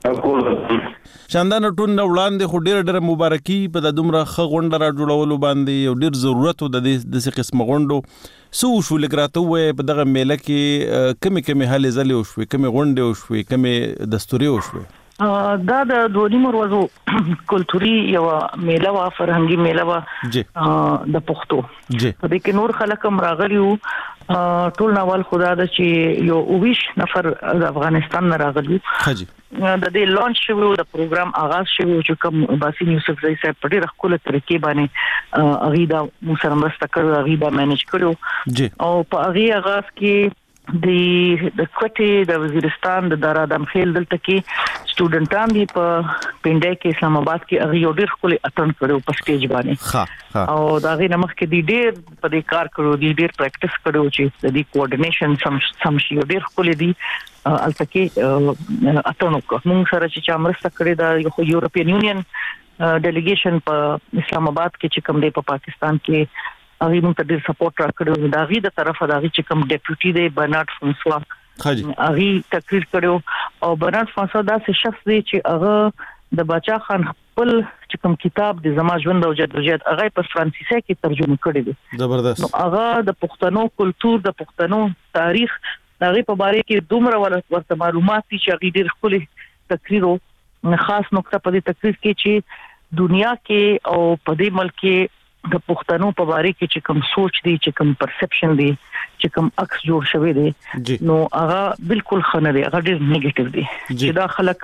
شاندان ټون وړاندې خو ډېر مبارکي په د دومره ښه غونډه را جوړولو باندې یو ډېر ضرورت و د دې قسمه غونډو سو شو لګراته وې په دغه میله کې کمی حل زلې وشوي، کمی غونډې وشوي، کمی دستوري وشوي. دا د دوه ورځو کلتوري یو میله وا، فرهنګي میله وا د پښتو. په دې کې نور خلک هم راغلي وو. ټول نوال خدا د چې یو 20 نفر د افغانستان نه راغلي. د دې لانچ شوی د پروګرام آغاز شوی چې کوم باسم یوسف زئی صاحب په ډېر خپل طریقې باندې اغیدا موږ سره مرسته کړو، اغیدا مینج کړو او په اغي آغاز کې د کوټې د وزیرستان د دارادم خیل دلته کې سټوډنټان دی په پنډای کې اسلام آباد کې هغه یو ډیر خپل اټن کړو په سټیج باندې او دا غي نمخ کې دی ډیر په دې کار کړو دی ډیر پریکټیس کړو چې د دې کوارډینیشن سم شي ډیر خپل دی البته کې اټن وکړو موږ سره چې امرسته کړی دا یورپین یونین ډیلیګیشن په اسلام آباد کې چې کوم دی په پاکستان کې هغه موږ ته ډیر سپورټ راکړو دا غي د طرفه دا غي چې کوم ډیپټي دی برنارد فرانسوا هغه تقریر کړو او برنارد فرانسوا دا څه شخص دی چې هغه د بچا خان خپل چې کوم کتاب د زما ژوند او جدوجہد هغه په فرانسیسي کې ترجمه کړی دی زبردست نو هغه د پښتنو کلچر د پښتنو تاریخ هغه په باره کې دومره ورته معلومات دي چې هغه ډیر خپل تقریر خاص نقطه په دې تقریر کې چې دنیا کې او په دې ملک کې د پښتنو په باره کې چې کوم سوچ دی چې کوم پرسپشن دی چې کوم عکس جوړ شوی دی نو هغه بالکل خنه دی هغه ډیر نیگیټیو دی چې دا خلک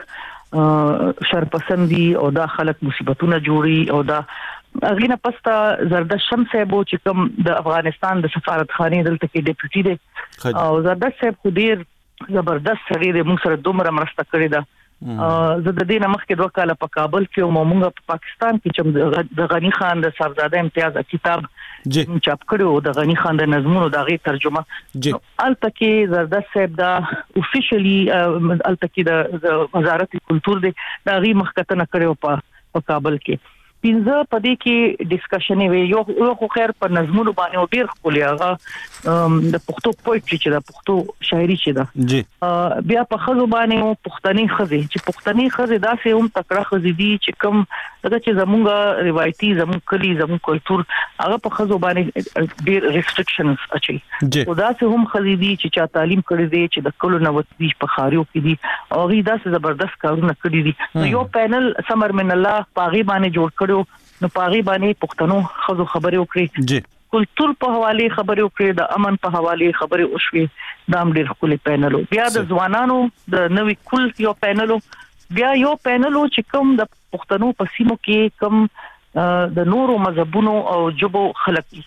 شرپسند دي او دا خلک مصیبتونه جوړي او دا اغینه پستا زردشت شمس صاحب چې کوم د افغانستان د سفارتخانه دلته کې ډیپټي دی او زردشت صاحب خو ډیر زبردست سړی دی موږ سره دومره مرسته کړې ده زه د دې نمخ کې 2 کال په کابل کې او موږ په پاکستان کې چې د غنی خان د صاحبزاده امتیاز کتاب چاپ کړو د غنی خان د نظمونو د غي ترجمه البته کې زردشت صاحب دا افیشلی البته کې د وزارت کلچر دی دا غي مخکتنه کړو په کابل کې پینځه پدې کې ډیسکشن وی یو خو خیر په نظمونو باندې ډیر خپل هغه د پښتو پوئټری چې د پښتو شاعري چې ده بیا په خزو باندې پښتني خزي چې پښتني خزي داسې هم تکړه خزي دي چې کوم دغه چې زمونږ روایتي زمونږ کلی زمونږ کلچر هغه په خزو باندې ډیر ریستریکشنز اچي او داسې هم خزي دي چې چا تعلیم کړی دي چې د کلو نوت دي په خاریو کې دي او غي داسې زبردست کارونه کړی دي یو پینل سمر من الله پاغي باندې جوړ کړو نو پاغي باندې پښتنو خزو خبرې وکړي کلچر په حواله خبرې وکړي د امن په حواله خبرې وشوي د امر خپل پینل بیا د ځوانانو د نوې کل یو پینل بیا یو پینل چې کوم د پښتنو په سیمو کې کوم د نورو مذهبونو او جبو خلک دي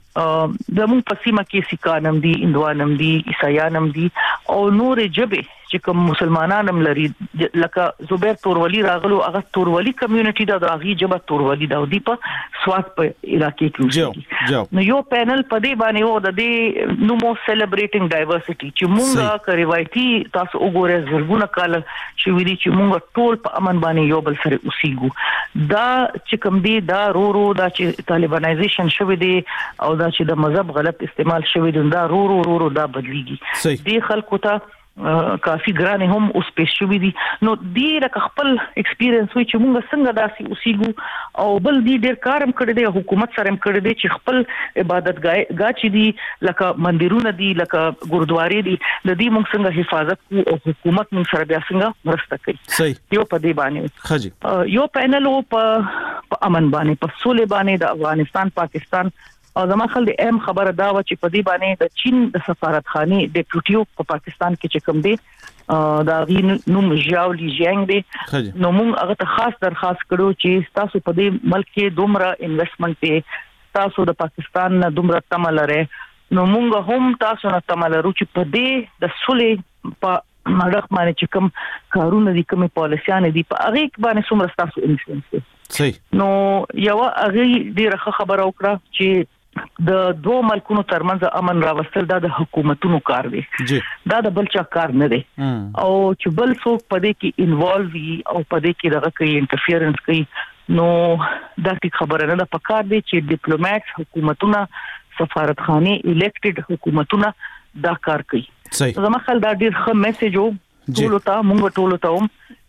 د مون په سیمه کې سیکانم دي اندوانم دي عیسایانم دي او نور جبه چې کوم مسلمانانم لري لکه زبیر تورولي راغلو هغه تورولي کمیونټي د هغه جبه تورولي د دی په سواد په علاقې کې نو یو پینل په دې باندې و د دې نو مو سلیبریټینګ ډایورسټي چې مونږه ک روایتي تاسو وګورئ زرګونه کال چې وی دي چې مونږ ټول په امن باندې یو بل سره اوسېګو دا چې کوم دی دا رو دا چې طالبانایزیشن شوی دی او دا چې د مذهب غلط استعمال شوی دی دا رو دا بدلیږي دې خلکو ته کافي ګرانه هم اوس پېښ شوې دي نو دې لکه خپل ایکسپیرینس وي چې موږ څنګه داسې اوسېګو او بل دې ډېر کارم کړی دی حکومت سره هم کړی دی چې خپل عبادتګاه چې دي لکه مندرونه دي لکه ګوردواري دي د دې موږ څنګه حفاظت کوو او حکومت موږ سره بیا څنګه مرسته کوي یو په دې باندې یو پینل په امن باندې په سولې باندې د افغانستان پاکستان او زما خل د اهم خبره دا و چې په دې باندې د چین د سفارتخانه ډیپټیو په پاکستان کې چې کوم دی دا غي نوم ژاو لی جنگ دی نو موږ هغه ته خاص درخواست کړو چې تاسو په دې ملک کې دومره انویسټمنټ دی تاسو د پاکستان نه دومره تمل لري نو موږ هم تاسو نه تمل لرو چې په دې د سولې په مړخ باندې چې کوم کارونه دي کوم پالیسيان دي په هغه باندې څومره تاسو انفلوئنس دي صحیح نو یو هغه ډیره خبره وکړه چې د دوه ملکونو ترمنځ امن راوستل دا د حکومتونو کار دی دا د بل چا کار نه دی او چې بل څوک پدې کې انوالو وي او پدې کې دغه کوي انټرفیرنس کوي نو دا ټیک خبره نه ده پکار دی چې ډیپلوماټ حکومتونه سفارتخانه الیکټډ حکومتونه دا کار کوي زما خل دا ډیر ښه میسج وو ټول ته موږ ټول ته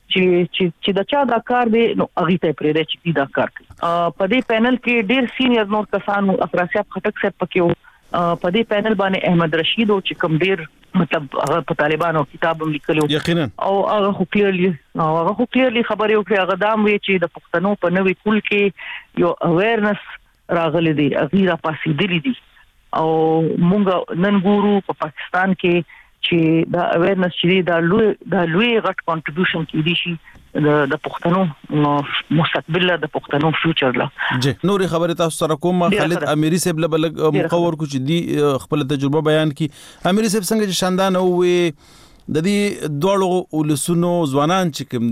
چې دا چا دا کار دی نو اغه ته پرې چې دا کار کوي په دې پینل کې ډیر سینیئر نور کسانو افراسیاب خټک صاحب پکې وو په دې پینل باندې احمد رشید او چې کوم ډیر مطلب هغه په طالبانو کتاب لیکلو یقینا او هغه کلیرلی خبرې وکړه هغه دام وی چې د پښتنو په نوې کول کې یو اویرنس راغلي دی غیره پاسېدلی دي او مونږ نن ګورو په پاکستان کې چې دا اویرنس چې دا لوی غټ کنټریبیوشن کیدی شي د پښتنو مستقبل د پښتنو فیوچر لا جی نورې خبره تاسو سره کوم خالد امیری صاحب لبلګ مقور کو چې دی خپل تجربه بیان کی امیری صاحب څنګه چې شاندان او د دې دوړو ولسونو ځوانان چې کوم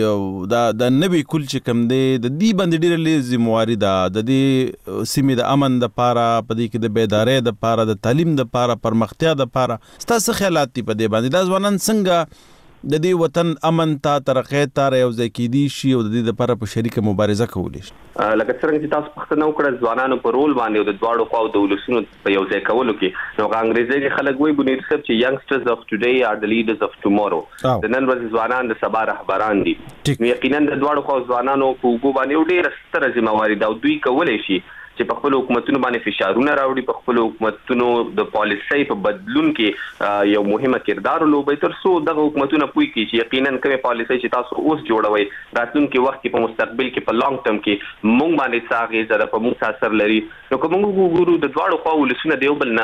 دي د نبی کول چې کوم دي د دې باندې ډېر لازم موارد د دې سیمې د امن د پاره پدې کې د بیدارۍ د پاره د تعلیم د پاره پرمختیا د پاره ستاسو خیالات په دې باندې د ځوانان څنګه د دې وطن امن ته ترقې ته یو ځای کېدی شي او د دې لپاره په شریکه مبارزه کولی شي لکه څنګه چې تاسو پښتنو کړه ځوانانو په رول باندې او د دواړو خواو د ولسونو په یو ځای کولو کې نو انګریزي خلک وایي بنیر صاحب چې youngsters of today are the leaders of tomorrow د نن ورځې ځوانان د سبا رهبران دي یقینا د دواړو خواو ځوانانو په وګو باندې ډېر ستره ذمہواری دا دوی کولای شي چې په خپل حکومتونو باندې فشارونه راوړي په خپل حکومتونو د پالیسۍ په بدلون کې یو مهمه کردار لوبي تر څو د حکومتونو پوي کې چې یقینا کومه پالیسۍ چې تاسو اوس جوړوي راتلونکي وخت کې په مستقبل کې په لانګ ټرم کې مونږ باندې ساغه زره په مونږ اثر لري نو کوم ګورو د دواړو خواو ولسونه دیو بل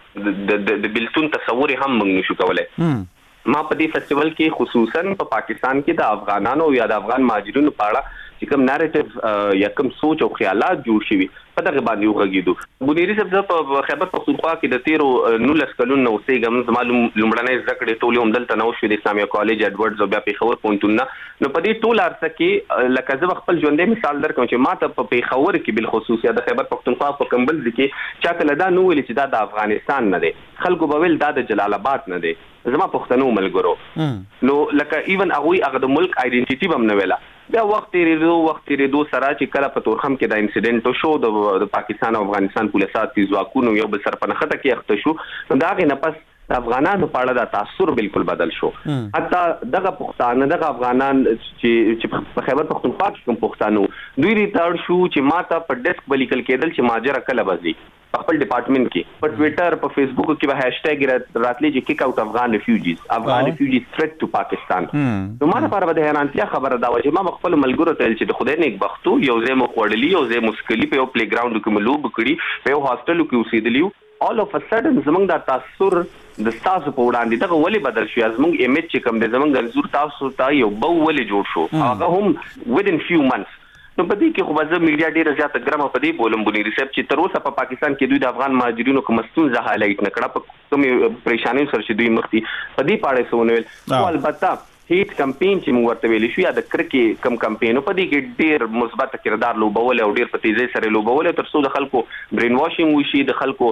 نه د بلتون تصور هم مونږ نشو کولای ما په دې فیسټیوال کې خصوصا په پاکستان کې د افغانانو یا د افغان مهاجرینو په اړه چې کوم نریټیو یا کوم سوچ او خیالات جوړ شوي په دغه باندې وغږیدو بنيري صاحب په خیبر پختونخوا کې د 13 کلونو نو سیګم معلوم لمړنۍ ذکر ټول هم دلته نو شو د اسلامي کالج اډورډز او بیا په خبر پونتونه نو په دې ټول ارڅ کې لکه زه خپل ژوندې مثال درکوم چې ماته په خبر کې بل خصوصي د خیبر پختونخوا په کمبل کې چا کله دا نو ویل چې دا د افغانستان نه دی خلکو به ویل دا د جلال آباد نه دی زما پښتنو ملګرو نو لکه ایون هغه د ملک آیډنټیټي هم نه ویلا بیا وخت تیریدو سره چې کله په تورخم کې د انسیډنټ شو د پاکستان او افغانستان پولیسات چې ځواکونو یو بل سره په نخته کې اخته شو دا غي نه پس افغانانو په اړه د تاثر بالکل بدل شو حتی دغه پښتانه دغه افغانان چې په خیبر پختونخوا کې کوم پښتانه دوی ریټارډ شو چې ماته په ډیسک بلیکل کېدل چې ماجر کله بزي خپل ډپارټمنټ کې په ټوئیټر په فیسبوک کې به هاشټګ راتلی چې کیک اوټ افغان ریفیوجیز ثریټ ټو پاکستان نو ما لپاره د حیرانتیا خبره دا و چې ما خپل ملګرو ته چې د خدای نیک بختو یو ځای مو خوړلی یو ځای مسکلی په یو پلی ګراوند کې ملوب کړی په یو هاستل کې اوسېدلیو all of a sudden زمونږ د تاثر د تاسو په وړاندې دغه ولې بدل شو زمونږ ایمیج چې کوم د زمونږ انزور تاسو ته یو بو ولې جوړ شو هغه هم within few months نو په دې کې خو به میډیا ډیره زیاته ګرمه په دې بولم بنيري صاحب چې تر اوسه په پاکستان کې دوی د افغان مهاجرینو کوم ستونزه هایلایټ نکړه په کومې پریشانۍ سره چې دوی مخ دي په دې پاړې سونه ویل البته هیټ کمپین چې موږ ورته ویل شو یا د کرکي کم کمپین په دې کې ډیر مثبت کردار لوبول او ډیر په تیزی سره لوبول تر څو د خلکو برین واشینګ وشي د خلکو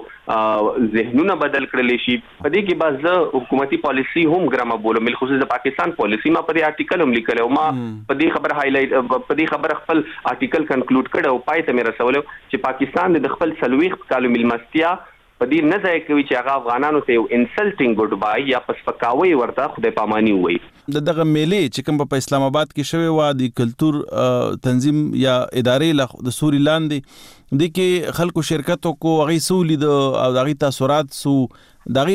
ذهنونه بدل کړل شي په دې کې بعض حکومتي پالیسی هم ګرامه بولم خصوصا د پاکستان پالیسی ما په دې آرټیکل هم لیکل او ما په دې خبر هایلایټ په دې خبر خپل آرټیکل کنکلود کړ او پای ته مې رسول چې پاکستان د خپل سلويخ کالو ملمستیا په دې نه ځای کوي چې هغه افغانانو ته یو انسلټینګ ګډ بای یا پسپکاوي ورته خدای پاماني وي دغه میلې چې کوم په اسلام آباد کې شوی و د کلچر تنظیم یا ادارې د سوري لاندې د کې خلکو شرکت کو غي سولې د غي تاثیرات سو دغه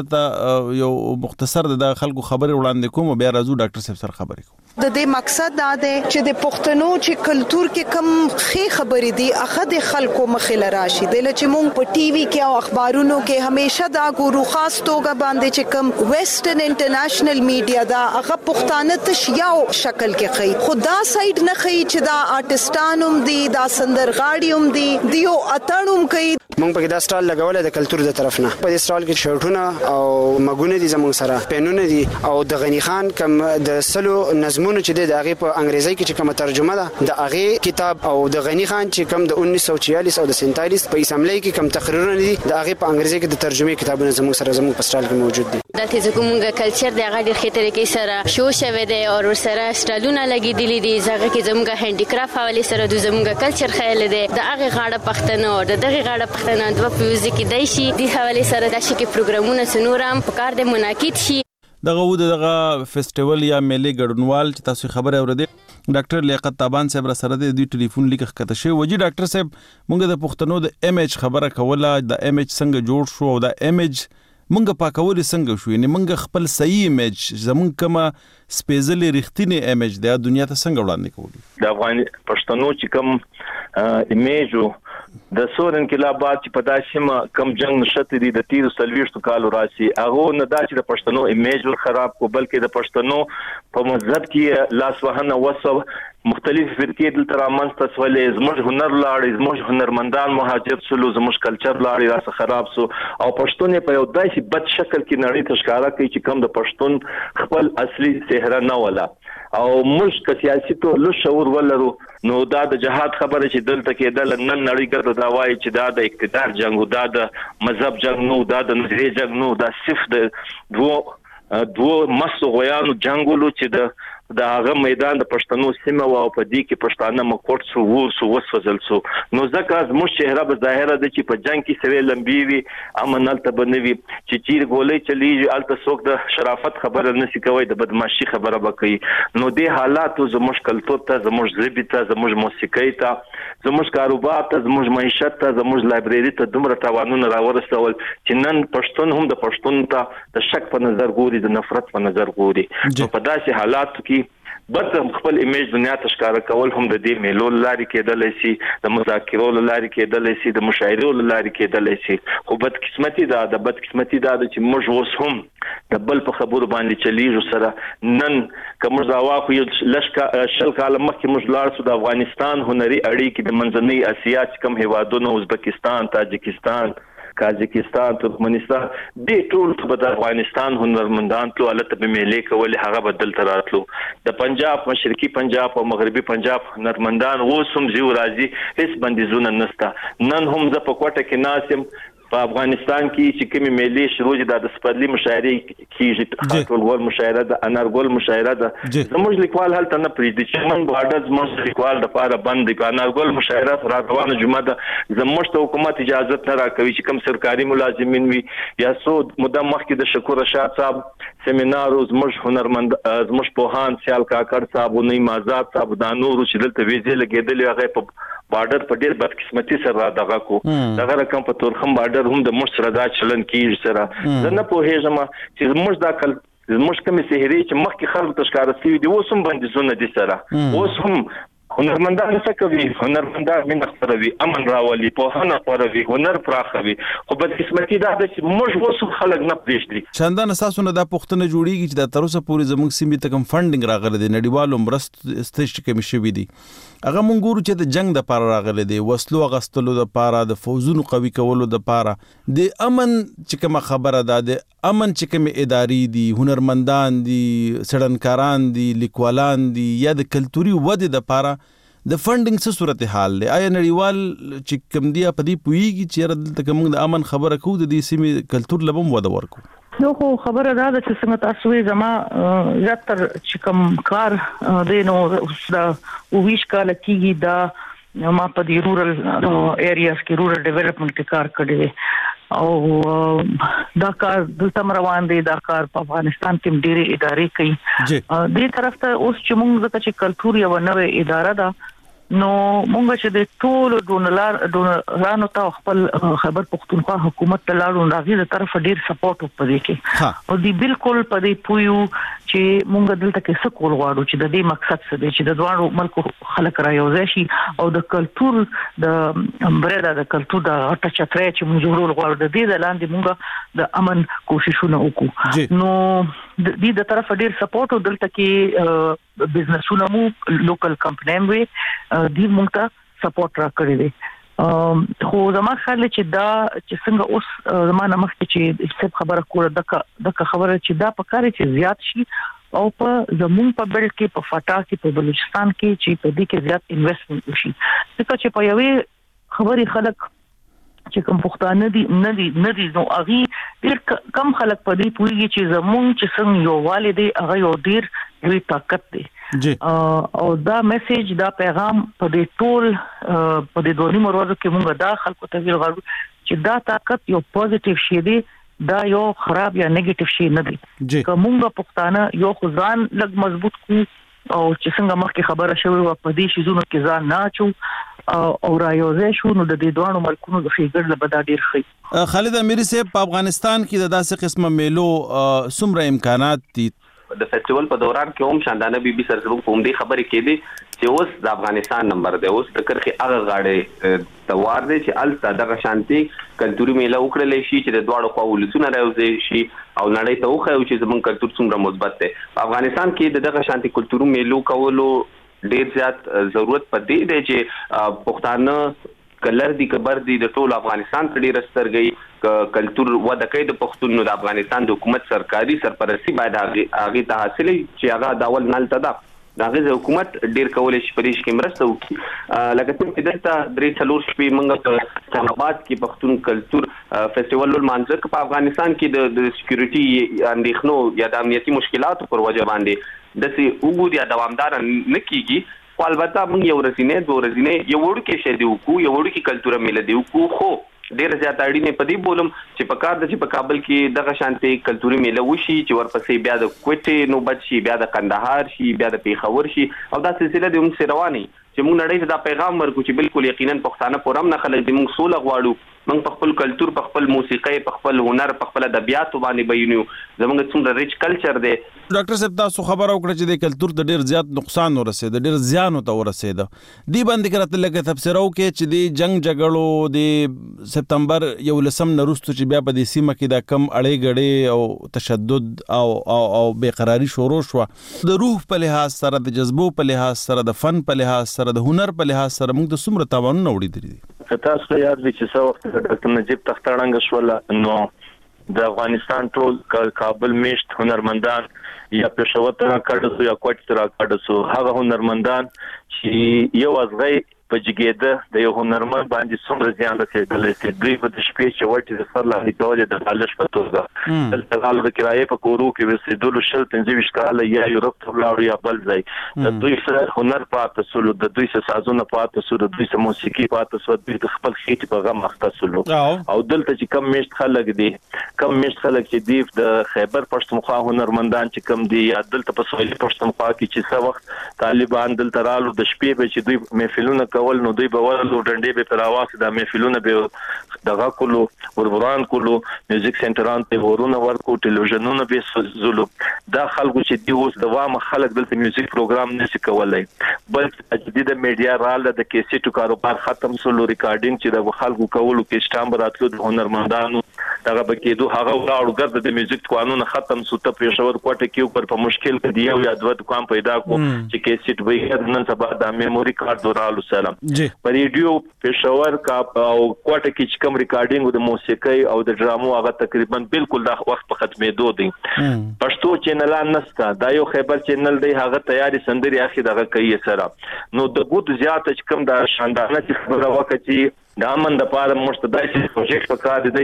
پاړه یو مختصر د خلکو خبر وړاندې کوم بیا راځو ډاکټر صاحب سره خبرې کوم د دې مقصد دا دی چې د پښتنو چې کلچر کې کم خې خبرې دي اخه د خلکو مخې لراشي د چې مونږ په ټي وي کې او اخبارونو کې همیشه دا ګورو خاص توګه باندې چې کم ویسټرن انټرنیشنل میډیا دا هغه پښتانه تش یو شکل کې خي خدا سایډ نه خي چې دا آرټستانوم دي دا سندرغاړیوم دي دیو اتړوم کوي مونږ په دا سټایل لګولې د کلچر د طرف نه په دې سټایل کې شرټونه او مګونه دي زموږ سره پینونه دي او د غنی خان کم د سلو نظمونه چې د هغه په انګریزي کې چې کوم ترجمه ده د هغه کتاب او د غنی خان چې کوم د 1946 او د 47 په اسمبلی کې کوم تقریرونه دي د هغه په انګریزي کې د ترجمه کتابونه زموږ سره زموږ په سټایل کې موجود دي د تیزه کومه کلچر د هغه د خې طریقې سره شو شوه دی او سره سټایلونه لګیدلې دي زغه کې زموږ هاندیکرافت حواله سره د زموږ کلچر خیال دی د هغه غاړه پښتنو د دغه غاړه پښتنو د فیوزیک دی شي د حواله سره د شي کې پروګرامونه سنورم په کار د منعقد شي دغه فیسټیوال یا میلې ګډونوال چې تاسو خبره اوریدل ډاکټر لیاقت تابان صاحب سره د دوی ټلیفون لیک کته شو وجي ډاکټر صاحب مونږ د پښتنو د ایمیج خبره کوله د ایمیج څنګه جوړ شو او د ایمیج مونږ پاکول څنګه شو یعنی مونږ خپل صحیح ایمیج زمونږ کما سپیشلی رښتینی ایمیج د دنیا ته څنګه وړاندې کوو د افغان پښتنو چې کوم ایمیج د سور انقلابات چې په داسې کم جنگ نشته دي د تیر 40 کالو راسي هغه نه دا چې د پښتنو ایمیج ور خراب کو بلکې د پښتنو په مذهب کې لاس وهنه وسو مختلف فرقې دلته رامنځته سولې زموږ هنر لاړې زموږ هنرمندان مهاجر شول زموږ کلچر لاړې راس خراب سو او پښتون په یو داسې بد شکل کې نړۍ ته ښکارا کوي چې کم د پښتون خپل اصلي چهره نه ولا او موږ که سیاسي ته لږ شعور ولرو نو دا د جهاد خبره چې دلته کېدل نن نړۍ ګرځي دا وایي چې دا د اقتدار جنگ دا د مذهب جنگ نو دا د نظریه جنگ نو دا صرف د دوه مسو غویانو جنگولو چې د هغه میدان د پښتنو سیمه او په دې کې پښتانه مکوټ سو ور سو وسوځل سو نو ځکه زموږ چهره به ظاهره ده چې په جنگ کې سوي لمبي وي امنل ته بنوي چې چیر ګولې چلیږي الته څوک د شرافت خبره نشي کوي د بدمعشي خبره وکړي نو دې حالات زموږ کلتور ته زموږ ژبه ته زموږ موسیقي ته زموږ کاروبار ته زموږ معیشت ته زموږ لایبرری ته دومره تاوانونه راورسول چې نن پښتون هم د پښتون ته د شک په نظر ګوري د نفرت په نظر ګوري نو په داسې حالاتو کې بد خپل ایمیج دنیا ته ښکارا کول هم د دې میلو لاري کېدل شي د مذاکرو لاري کېدل شي د مشاعرو لاري کېدل شي خو بد قسمتي دا چې موږ اوس هم د بل په خبرو باندې چلیږو سره نن کوم ځواخو یو لشکا شل کال مخکې موږ لاړ سو د افغانستان هنري اړیکې د منځنۍ اسیا چې کوم هیوادونو ازبکستان تاجکستان کازاکستان ترکمنستان دې ټول په افغانستان هنرمندان ټول الته په میلې کولې هغه بدل تراتلو د پنجاب مشرقي پنجاب او مغربي پنجاب هنرمندان وسوم زیو راځي هیڅ بندیزونه نشته نن هم ز په کوټه کې ناسم په افغانستان کې چې کومې میلې شروع دي د سپرلی مشاعرې کیږي خاطر ګول مشاعره د انارګل مشاعره ده زموږ لیکوال هلته نه پریږدي چې من بارډر زموږ لیکوال د پاره بند دي په انارګل مشاعره روانه جمعه ده زموږ ته حکومت اجازه نه راکوي چې کوم سرکاري ملازمین وي یا سو مدام مخکې د شکور رشاد صاحب سیمینار زموږ هنرمند زموږ پوهان سیال کاکړ صاحب او نیم آزاد صاحب د نور چې دلته ویزه لګیدل هغه په بارډر په ډیر بدقسمتي سره دغه کو دغه رقم په تورخم بارډر هم د مش سره دا چلن کیږي سره زه نه پوهیږم چې موږ دا کل زموږ کوم سحری چې مخکې خلک تشکار سي دي اوس هم بندیزونه دي سره اوس هم هنرمندان څه کوي هنرمندان من خبروي امن راولي په هنر خبروي هنر پراخوي خو بدقسمتي دا چې موږ اوس خلک نه پېژني چندان اساسونه د پښتنه جوړیږي چې د تر اوسه پورې زموږ سیمې ته کوم فندینګ راغلی دی نړیوالو مرستې ستاسو کوم شوي دي هغه مونږ ګورو چې د جنگ د پاره راغلي دی وسلو غستلو د پاره د فوزونو قوي کولو د پاره د امن چې کوم خبره ده د امن چې کوم ادارې دي هنرمندان دي سړنکاران دي لیکوالان دي یا د کلتوري ودې د پاره د فندینګ څه صورتحال دی آیا نړیوال چې کوم دی په دې پويږي چې دلته کوم د امن خبره کو د دې سیمې کلتور لبم وده ورکو نو خو خبره ده چې څنګه تاسو یې زما زیاتر چې کوم کار دینو دا ویش کال کیږي دا ما په دې رورل ایریاز کې رورل ډیولپمنٹ کې کار کړی او دا کار دلته روان دی دا کار په افغانستان کې ډېری ادارې کوي دې طرف ته اوس چې موږ ځکه چې کلتور یو نوې اداره ده نو مونږ چې د ټول ډونرانو ته خپل خبر پښتونخوا حکومت ته لاړو راغی د طرف ډیر سپورټ وکړي کې او دی بالکل په دې پویو چې مونږ دلته کې څه کول غواړو چې د دې مقصد څه دی چې د دوه ملکو خلک رايوځي شي او د کلتور د برېدا د کلتور د اټه چترې چې مونږ جوړول غواړو د دې لاندې مونږ د امن کوششونه وکړو نو د دې طرف ډیر سپورټ دلته کې بزنسونه مو لوکل کمپنیم وي دی مونږ ته سپورټ راکړی دی خو زما خیال چې دا چې څنګه اوس زمانه مخکې چې څه خبره کوله د خبره چې دا په کار چې زیات شي او په زمون په بل کې په فاټا کې په بلوچستان کې چې په دې کې زیات انویسټمنټ وشي ځکه چې په یوې خبري خلک چې کوم پښتانه نه دي نو اغي ډیر کم خلک په دې پوریږي چې زمون چې څنګه یو والد دی هغه یو ډیر لوی طاقت دی او دا میسج دا پیغام په دې ټول په دې دوه نیمه ورځو کې موږ دا خلکو ته ویل چې دا طاقت یو پوزټیو شی دی دا یو خراب یا نیگیټیو شی نه دی کومه پښتانه یو ځان لږ مضبوط کو او چې څنګه مخکې خبره شوی و په دې شیزونو کې ځان نه اچو او رايوځي شو نو د دې دوه ملکونو د فیګر له بدا ډیر خي خالد اميري صاحب په افغانستان کې د داسې قسمه میلو څومره امکانات دي د فیسټیوال په دوران کې هم شاندانه بي بي سره زموږ په دې خبرې کې دي چې اوس د افغانستان نمبر دی، اوس د کرخي هغه غاړې توار دی چې الته دغه شانتي کلتوري میله وکړل شي چې د دواړو خواو ولسونه راوځي شي او نړۍ ته وښیو چې زموږ کلتور څومره مثبت دی. په افغانستان کې دغه شانتي کلتوري میلو کولو ډیر زیات ضرورت پدې دی چې پښتانه کلر دی کبر دی د ټول افغانستان په ډیر سترګي کلتور وده کوي د پښتون د افغانستان د حکومت سرکاري سرپرستی باید هغه ته حاصلې چې هغه داول نالته ده دغه حکومت ډیر کولای شي پریش کې مرسته وکړي. لکه څنګه چې دلته درې څلور شپې موږ په اسلام آباد کې پښتون کلتور فیسټیوال ولمانځه په افغانستان کې د سکیورټي اندېښنو یا د امنیتي مشکلاتو پر وجه باندې د سي وګړي یا دوامدار نه کیږي. خو البته موږ یو ورځینې دوه ورځینې یو وړوکی شی دی وکړو، یو وړوکی کلتور میله دی وکړو، خو ډیر زیات اړینې په دې بولم چې په کار د چې په کابل کې دغه شانتي کلتوري میله وشي چې ورپسې بیا د کوټې نوبت شي، بیا د کندهار شي، بیا د پیښور شي او دا سلسله د هم رواني چې موږ نړۍ ته دا پیغام ورکو چې بالکل یقینا پښتانه پورم نه خلک دې موږ سوله غواړو، موږ په خپل کلتور، په خپل موسیقي، په خپل هنر، په خپل ادبیات باندې بیانیو زموږ څومره ریچ کلچر دی. ډاکټر صاحب تاسو خبر او کړ چې د کلتور ته ډیر زیات نقصان ورسېد، ډیر زیان ته ورسېد. دی باندې کړه لکه تفسیرو کې چې د جنگ جګړو د سپتمبر 11 نه وروسته چې بیا په دې سیمه کې د کم اړې غړې او تشدد او بیقراری شروع شو، د روح په لحاظ سره، د جذبو په لحاظ سره، د فن په لحاظ سره، د هنر په لحاظ سره موږ د څومره تاوانونه وړي دي. تاسو یاد وي چې څو وخت ډاکټر نجیب تختړنګ شول نو د افغانستان ټول کابل میشت هنرمندان یا پېښور ته راکړل یا کوټ ته راکړل سو، هغه هنرمندان چې یو ازغی په جګېده د یو هنرمند باندې څومره زیان رسېدل چې دوی په شپې چې وټي د سر لاندې کولې د بالش په توګه دلته غالب کرایې په کورو کې وسیدل شل 25 کال یا یورپ ته لاړ یا بل ځای د دوی سره هنر پاتې سول، د دوی سره سازونه پاتې سول، د دوی سره موسیقي پاتې سول، د خپل خېټ په غم اخته سول او دلته چې کم میشت خلک دي، کم میشت خلک چې دی د خیبر پښتونخوا هنرمندان چې کم دي یا دلته په سویلي پښتونخوا کې چې څو وخت طالبان دلته رالو د شپې به چې دوی محفلونه کول نو دوی به ولو ډنډې به پر اواز د محفلونه به دغه کولو وروران کولو میوزیک سنټران ته ورونه ورکو ټلویزیونونه به زولو دا خلکو چې دی اوس د وامه خلک دلته میوزیک پروګرام نشي کولای بل جديده میډیا رااله د کیسټو کاروبار ختم سولو ریکارډینګ چې د خلکو کولو کې شتام راتلو د هنرمندانو دغه بکیدو هغه ولاړو ګرځي د میوزیک قانون ختم سو ته پېښور کوټه کې پر په مشکل کې دی یا دوه دکان پیدا کو چې کیسټ وایي نن سبا د میموري کارت دورالو سلام په ریډیو پېښور کا او کوټه کې چې کوم ریکارډینګ د موسیقي او د ډرامو هغه تقریبا بالکل د وخت په ختمېدو دی. پښتو چینلان نسته دا یو خبر چینل دی هغه تیاری سندري اخی دغه کوي سره نو د ګوت زیات چې کوم د شاندانه چې خبره وکړي دا من د پاره مشتدای چې پروجیکټ پکار دی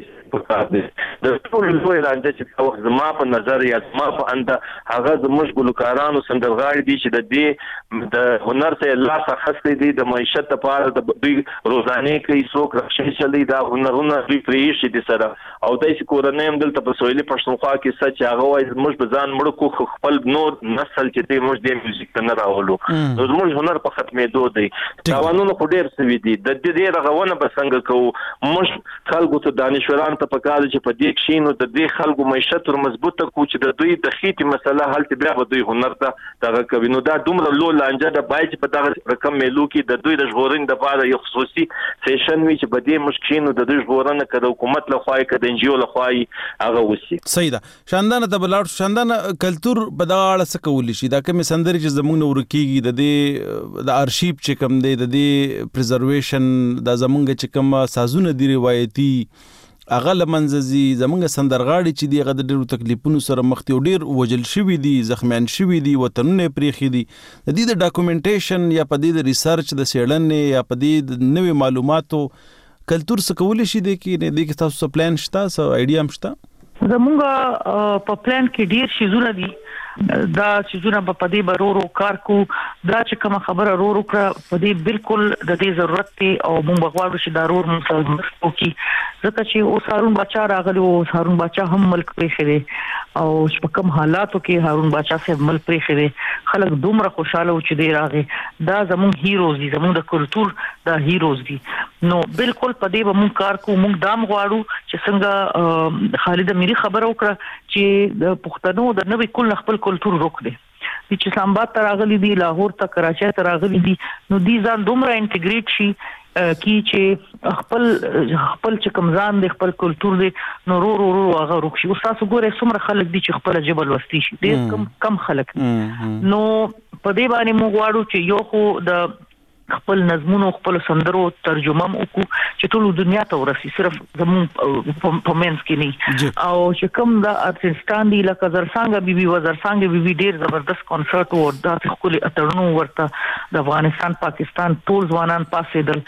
د ټول لوی رانجه چې زما په نظر یا زما په انده هغه زموږ ګلوکارانو سندرغاړي دي چې د دې د هنر ته لاس اخستې دي د معیشت لپاره د دوی روزانه کوي څوک راښي چلی دا هنرونه دوی پریشي دي سره او دای چې کورنۍ هم دلته په سویلي پښتونخوا کې سچ هغه وایي زموږ په ځان مړ کو خپل نور نسل چې دې موږ د میوزیک ته نه راولو نو زموږ هنر په ختمېدو دی قانونو خو ډېر سوي دي د دې رغونه څنګه کو موږ خلکو ته دانشوران ته پکاره چې په دې کې نو د دې خلکو معیشت ور مضبوطه کو چې د دوی د خېټي مسله حل ته بیا به دوی هنر ته دغه کوي نو دا دومره لو لانجه د باید په دغه رقم ملو کې د دوی د ژغورنې لپاره یو خصوصي سیشن وی چې په دې مشکینو د دوی ژغورنه کړه حکومت له خوای کړه د انجیو له خوای هغه وسی صحیح ده. شاندانه ته بلار شاندانه کلچر په دغه اړه څه کولی شي دا کوم سندري چې زموږ نور کېږي د دې د ارشیف چې کوم دی د دې پریزرویشن د زموږ چې کوم سازونه دی روایتي اغه لمنځي زمونږ سندرغاړي چې دی غد ډیرو تکلیفونو سره مخ دي او ډیر وجل شوی دي زخمیان شوی دي وطنونه پریخي دي د دې د ډاکومنټیشن یا په دې د ریسرچ د سیړنې یا په دې د نوې معلوماتو کلچر څه کول شي د کې د تاسو پلان شته څه ایډیا هم شته زمونږ په پلان کې ډیر شیزونه دي دا چې په پدې برورو کار کو دا چې کوم خبره رورو کړه په دې بالکل د دې ضرورت ته او موږ بغواړو چې دارور مسلمان وکي ځکه چې او هارون بچا راغلی او هارون بچا هم ملک پرې خېده او په کوم حالاتو کې هارون بچا سره ملک پرې خېده خلک دومره خوشاله و چې دی راغی دا زموږ هیروز دي زموږ د کلچر دا هیروز دي. نو بالکل په دې به مونږ کار کوو. مونږ دام غواړو چې څنګه خالد اميري خبره وکړه چې د پښتنو د نوې کل خپل کلچر روکړي چې اسلام آباد ته راغلي دي، لاهور ته، کراچۍ ته راغلي دي، نو دي ځان دومره انټیګریټ شي کی چې خپل چې کمزان دي، خپل کلچر دي، نو رو هغه روک شي. تاسو ګورئ څومره خلک دي چې خپل جبل وستي شي، ډېر کم خلک. نو په دې باندې موږ غواړو چې یو خو د خپل نظمونو خپل سندرو ترجمه وکړو چې ټول دنیا ته ورسي، صرف زمون په منځ کې نه. او چې کوم د ارتستان دی لکه زرسانګه بیبي وزرسانګه بیبي ډیر زبردست کنسرت او د خپل اترونو ورته د افغانستان پاکستان ټول ځوانان پاسېدل.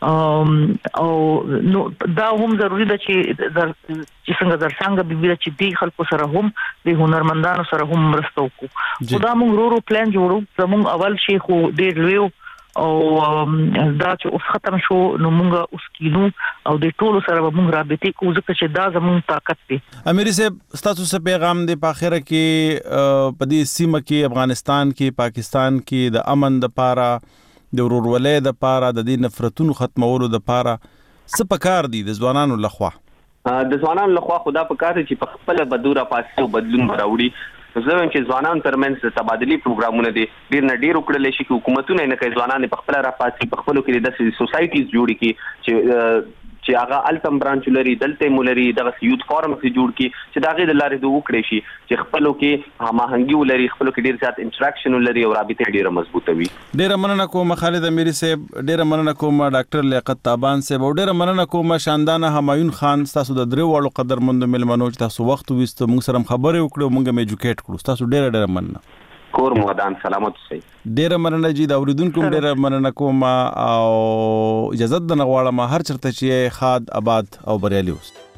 او نو دا هم ضروری ده چې څنګه زرسانګه بیبي چې دی خلکو سره هم د هنرمندانو سره هم مرسته وکړو. خدا موږ رو پلان جوړو. زمون اول شیخ ډیر لوی او دا چې اوس ختم شو نو موږ اوس کینو او د ټولو سره موږ رابطه کوو ځکه چې دا زموږ طاقت دی. اميري صاحب ستاسو څه پیغام دی په اخره کې په دې سیمه کې افغانستان کې پاکستان کې د امن د پاره د ورورولۍ د پاره د دې نفرتونو ختمولو د پاره څه پکار دي د ځوانانو لخوا؟ د ځوانانو لخوا خدا پکار چې په خپل بدوره پاسو بدلون راوړي. زه وایم چې ځوانان ترمنځ د تبادلي پروګرامونه دي ډیر نه ډیر وکړل شي چې حکومتونه نه کوي ځوانان په خپل راپاسي په خپل کې د سوسایټیز جوړي کی چې هغه التم برانچ لري دلته مولري دغه یوث فورم کې جوړ کی چې داغه د لارې دوه وکړي شي چې خپلو کې هماهنګي ولري، خپلو کې ډیر زیات انټراکشن ولري او رابطه ډیره مضبوطه وي. ډیره مننه کوم خالد اميري صاحب، ډیره مننه کوم ډاکټر لیاقت تابان صاحب، او ډیره مننه کوم شاندانه همایون خان. تاسو د درو وړو قدرمند ملمنو چې تاسو وخت وست موږ سره خبرې وکړو، موږ هم ایجوکیټ کړو. تاسو ډیره مننه. کور مودان سلامت سي. ډیره مننه جی دا اوریدونکو ډیره مننه کوم او اجازه د نغواړم هر چرته چې خاد آباد او بریالي اوسئ.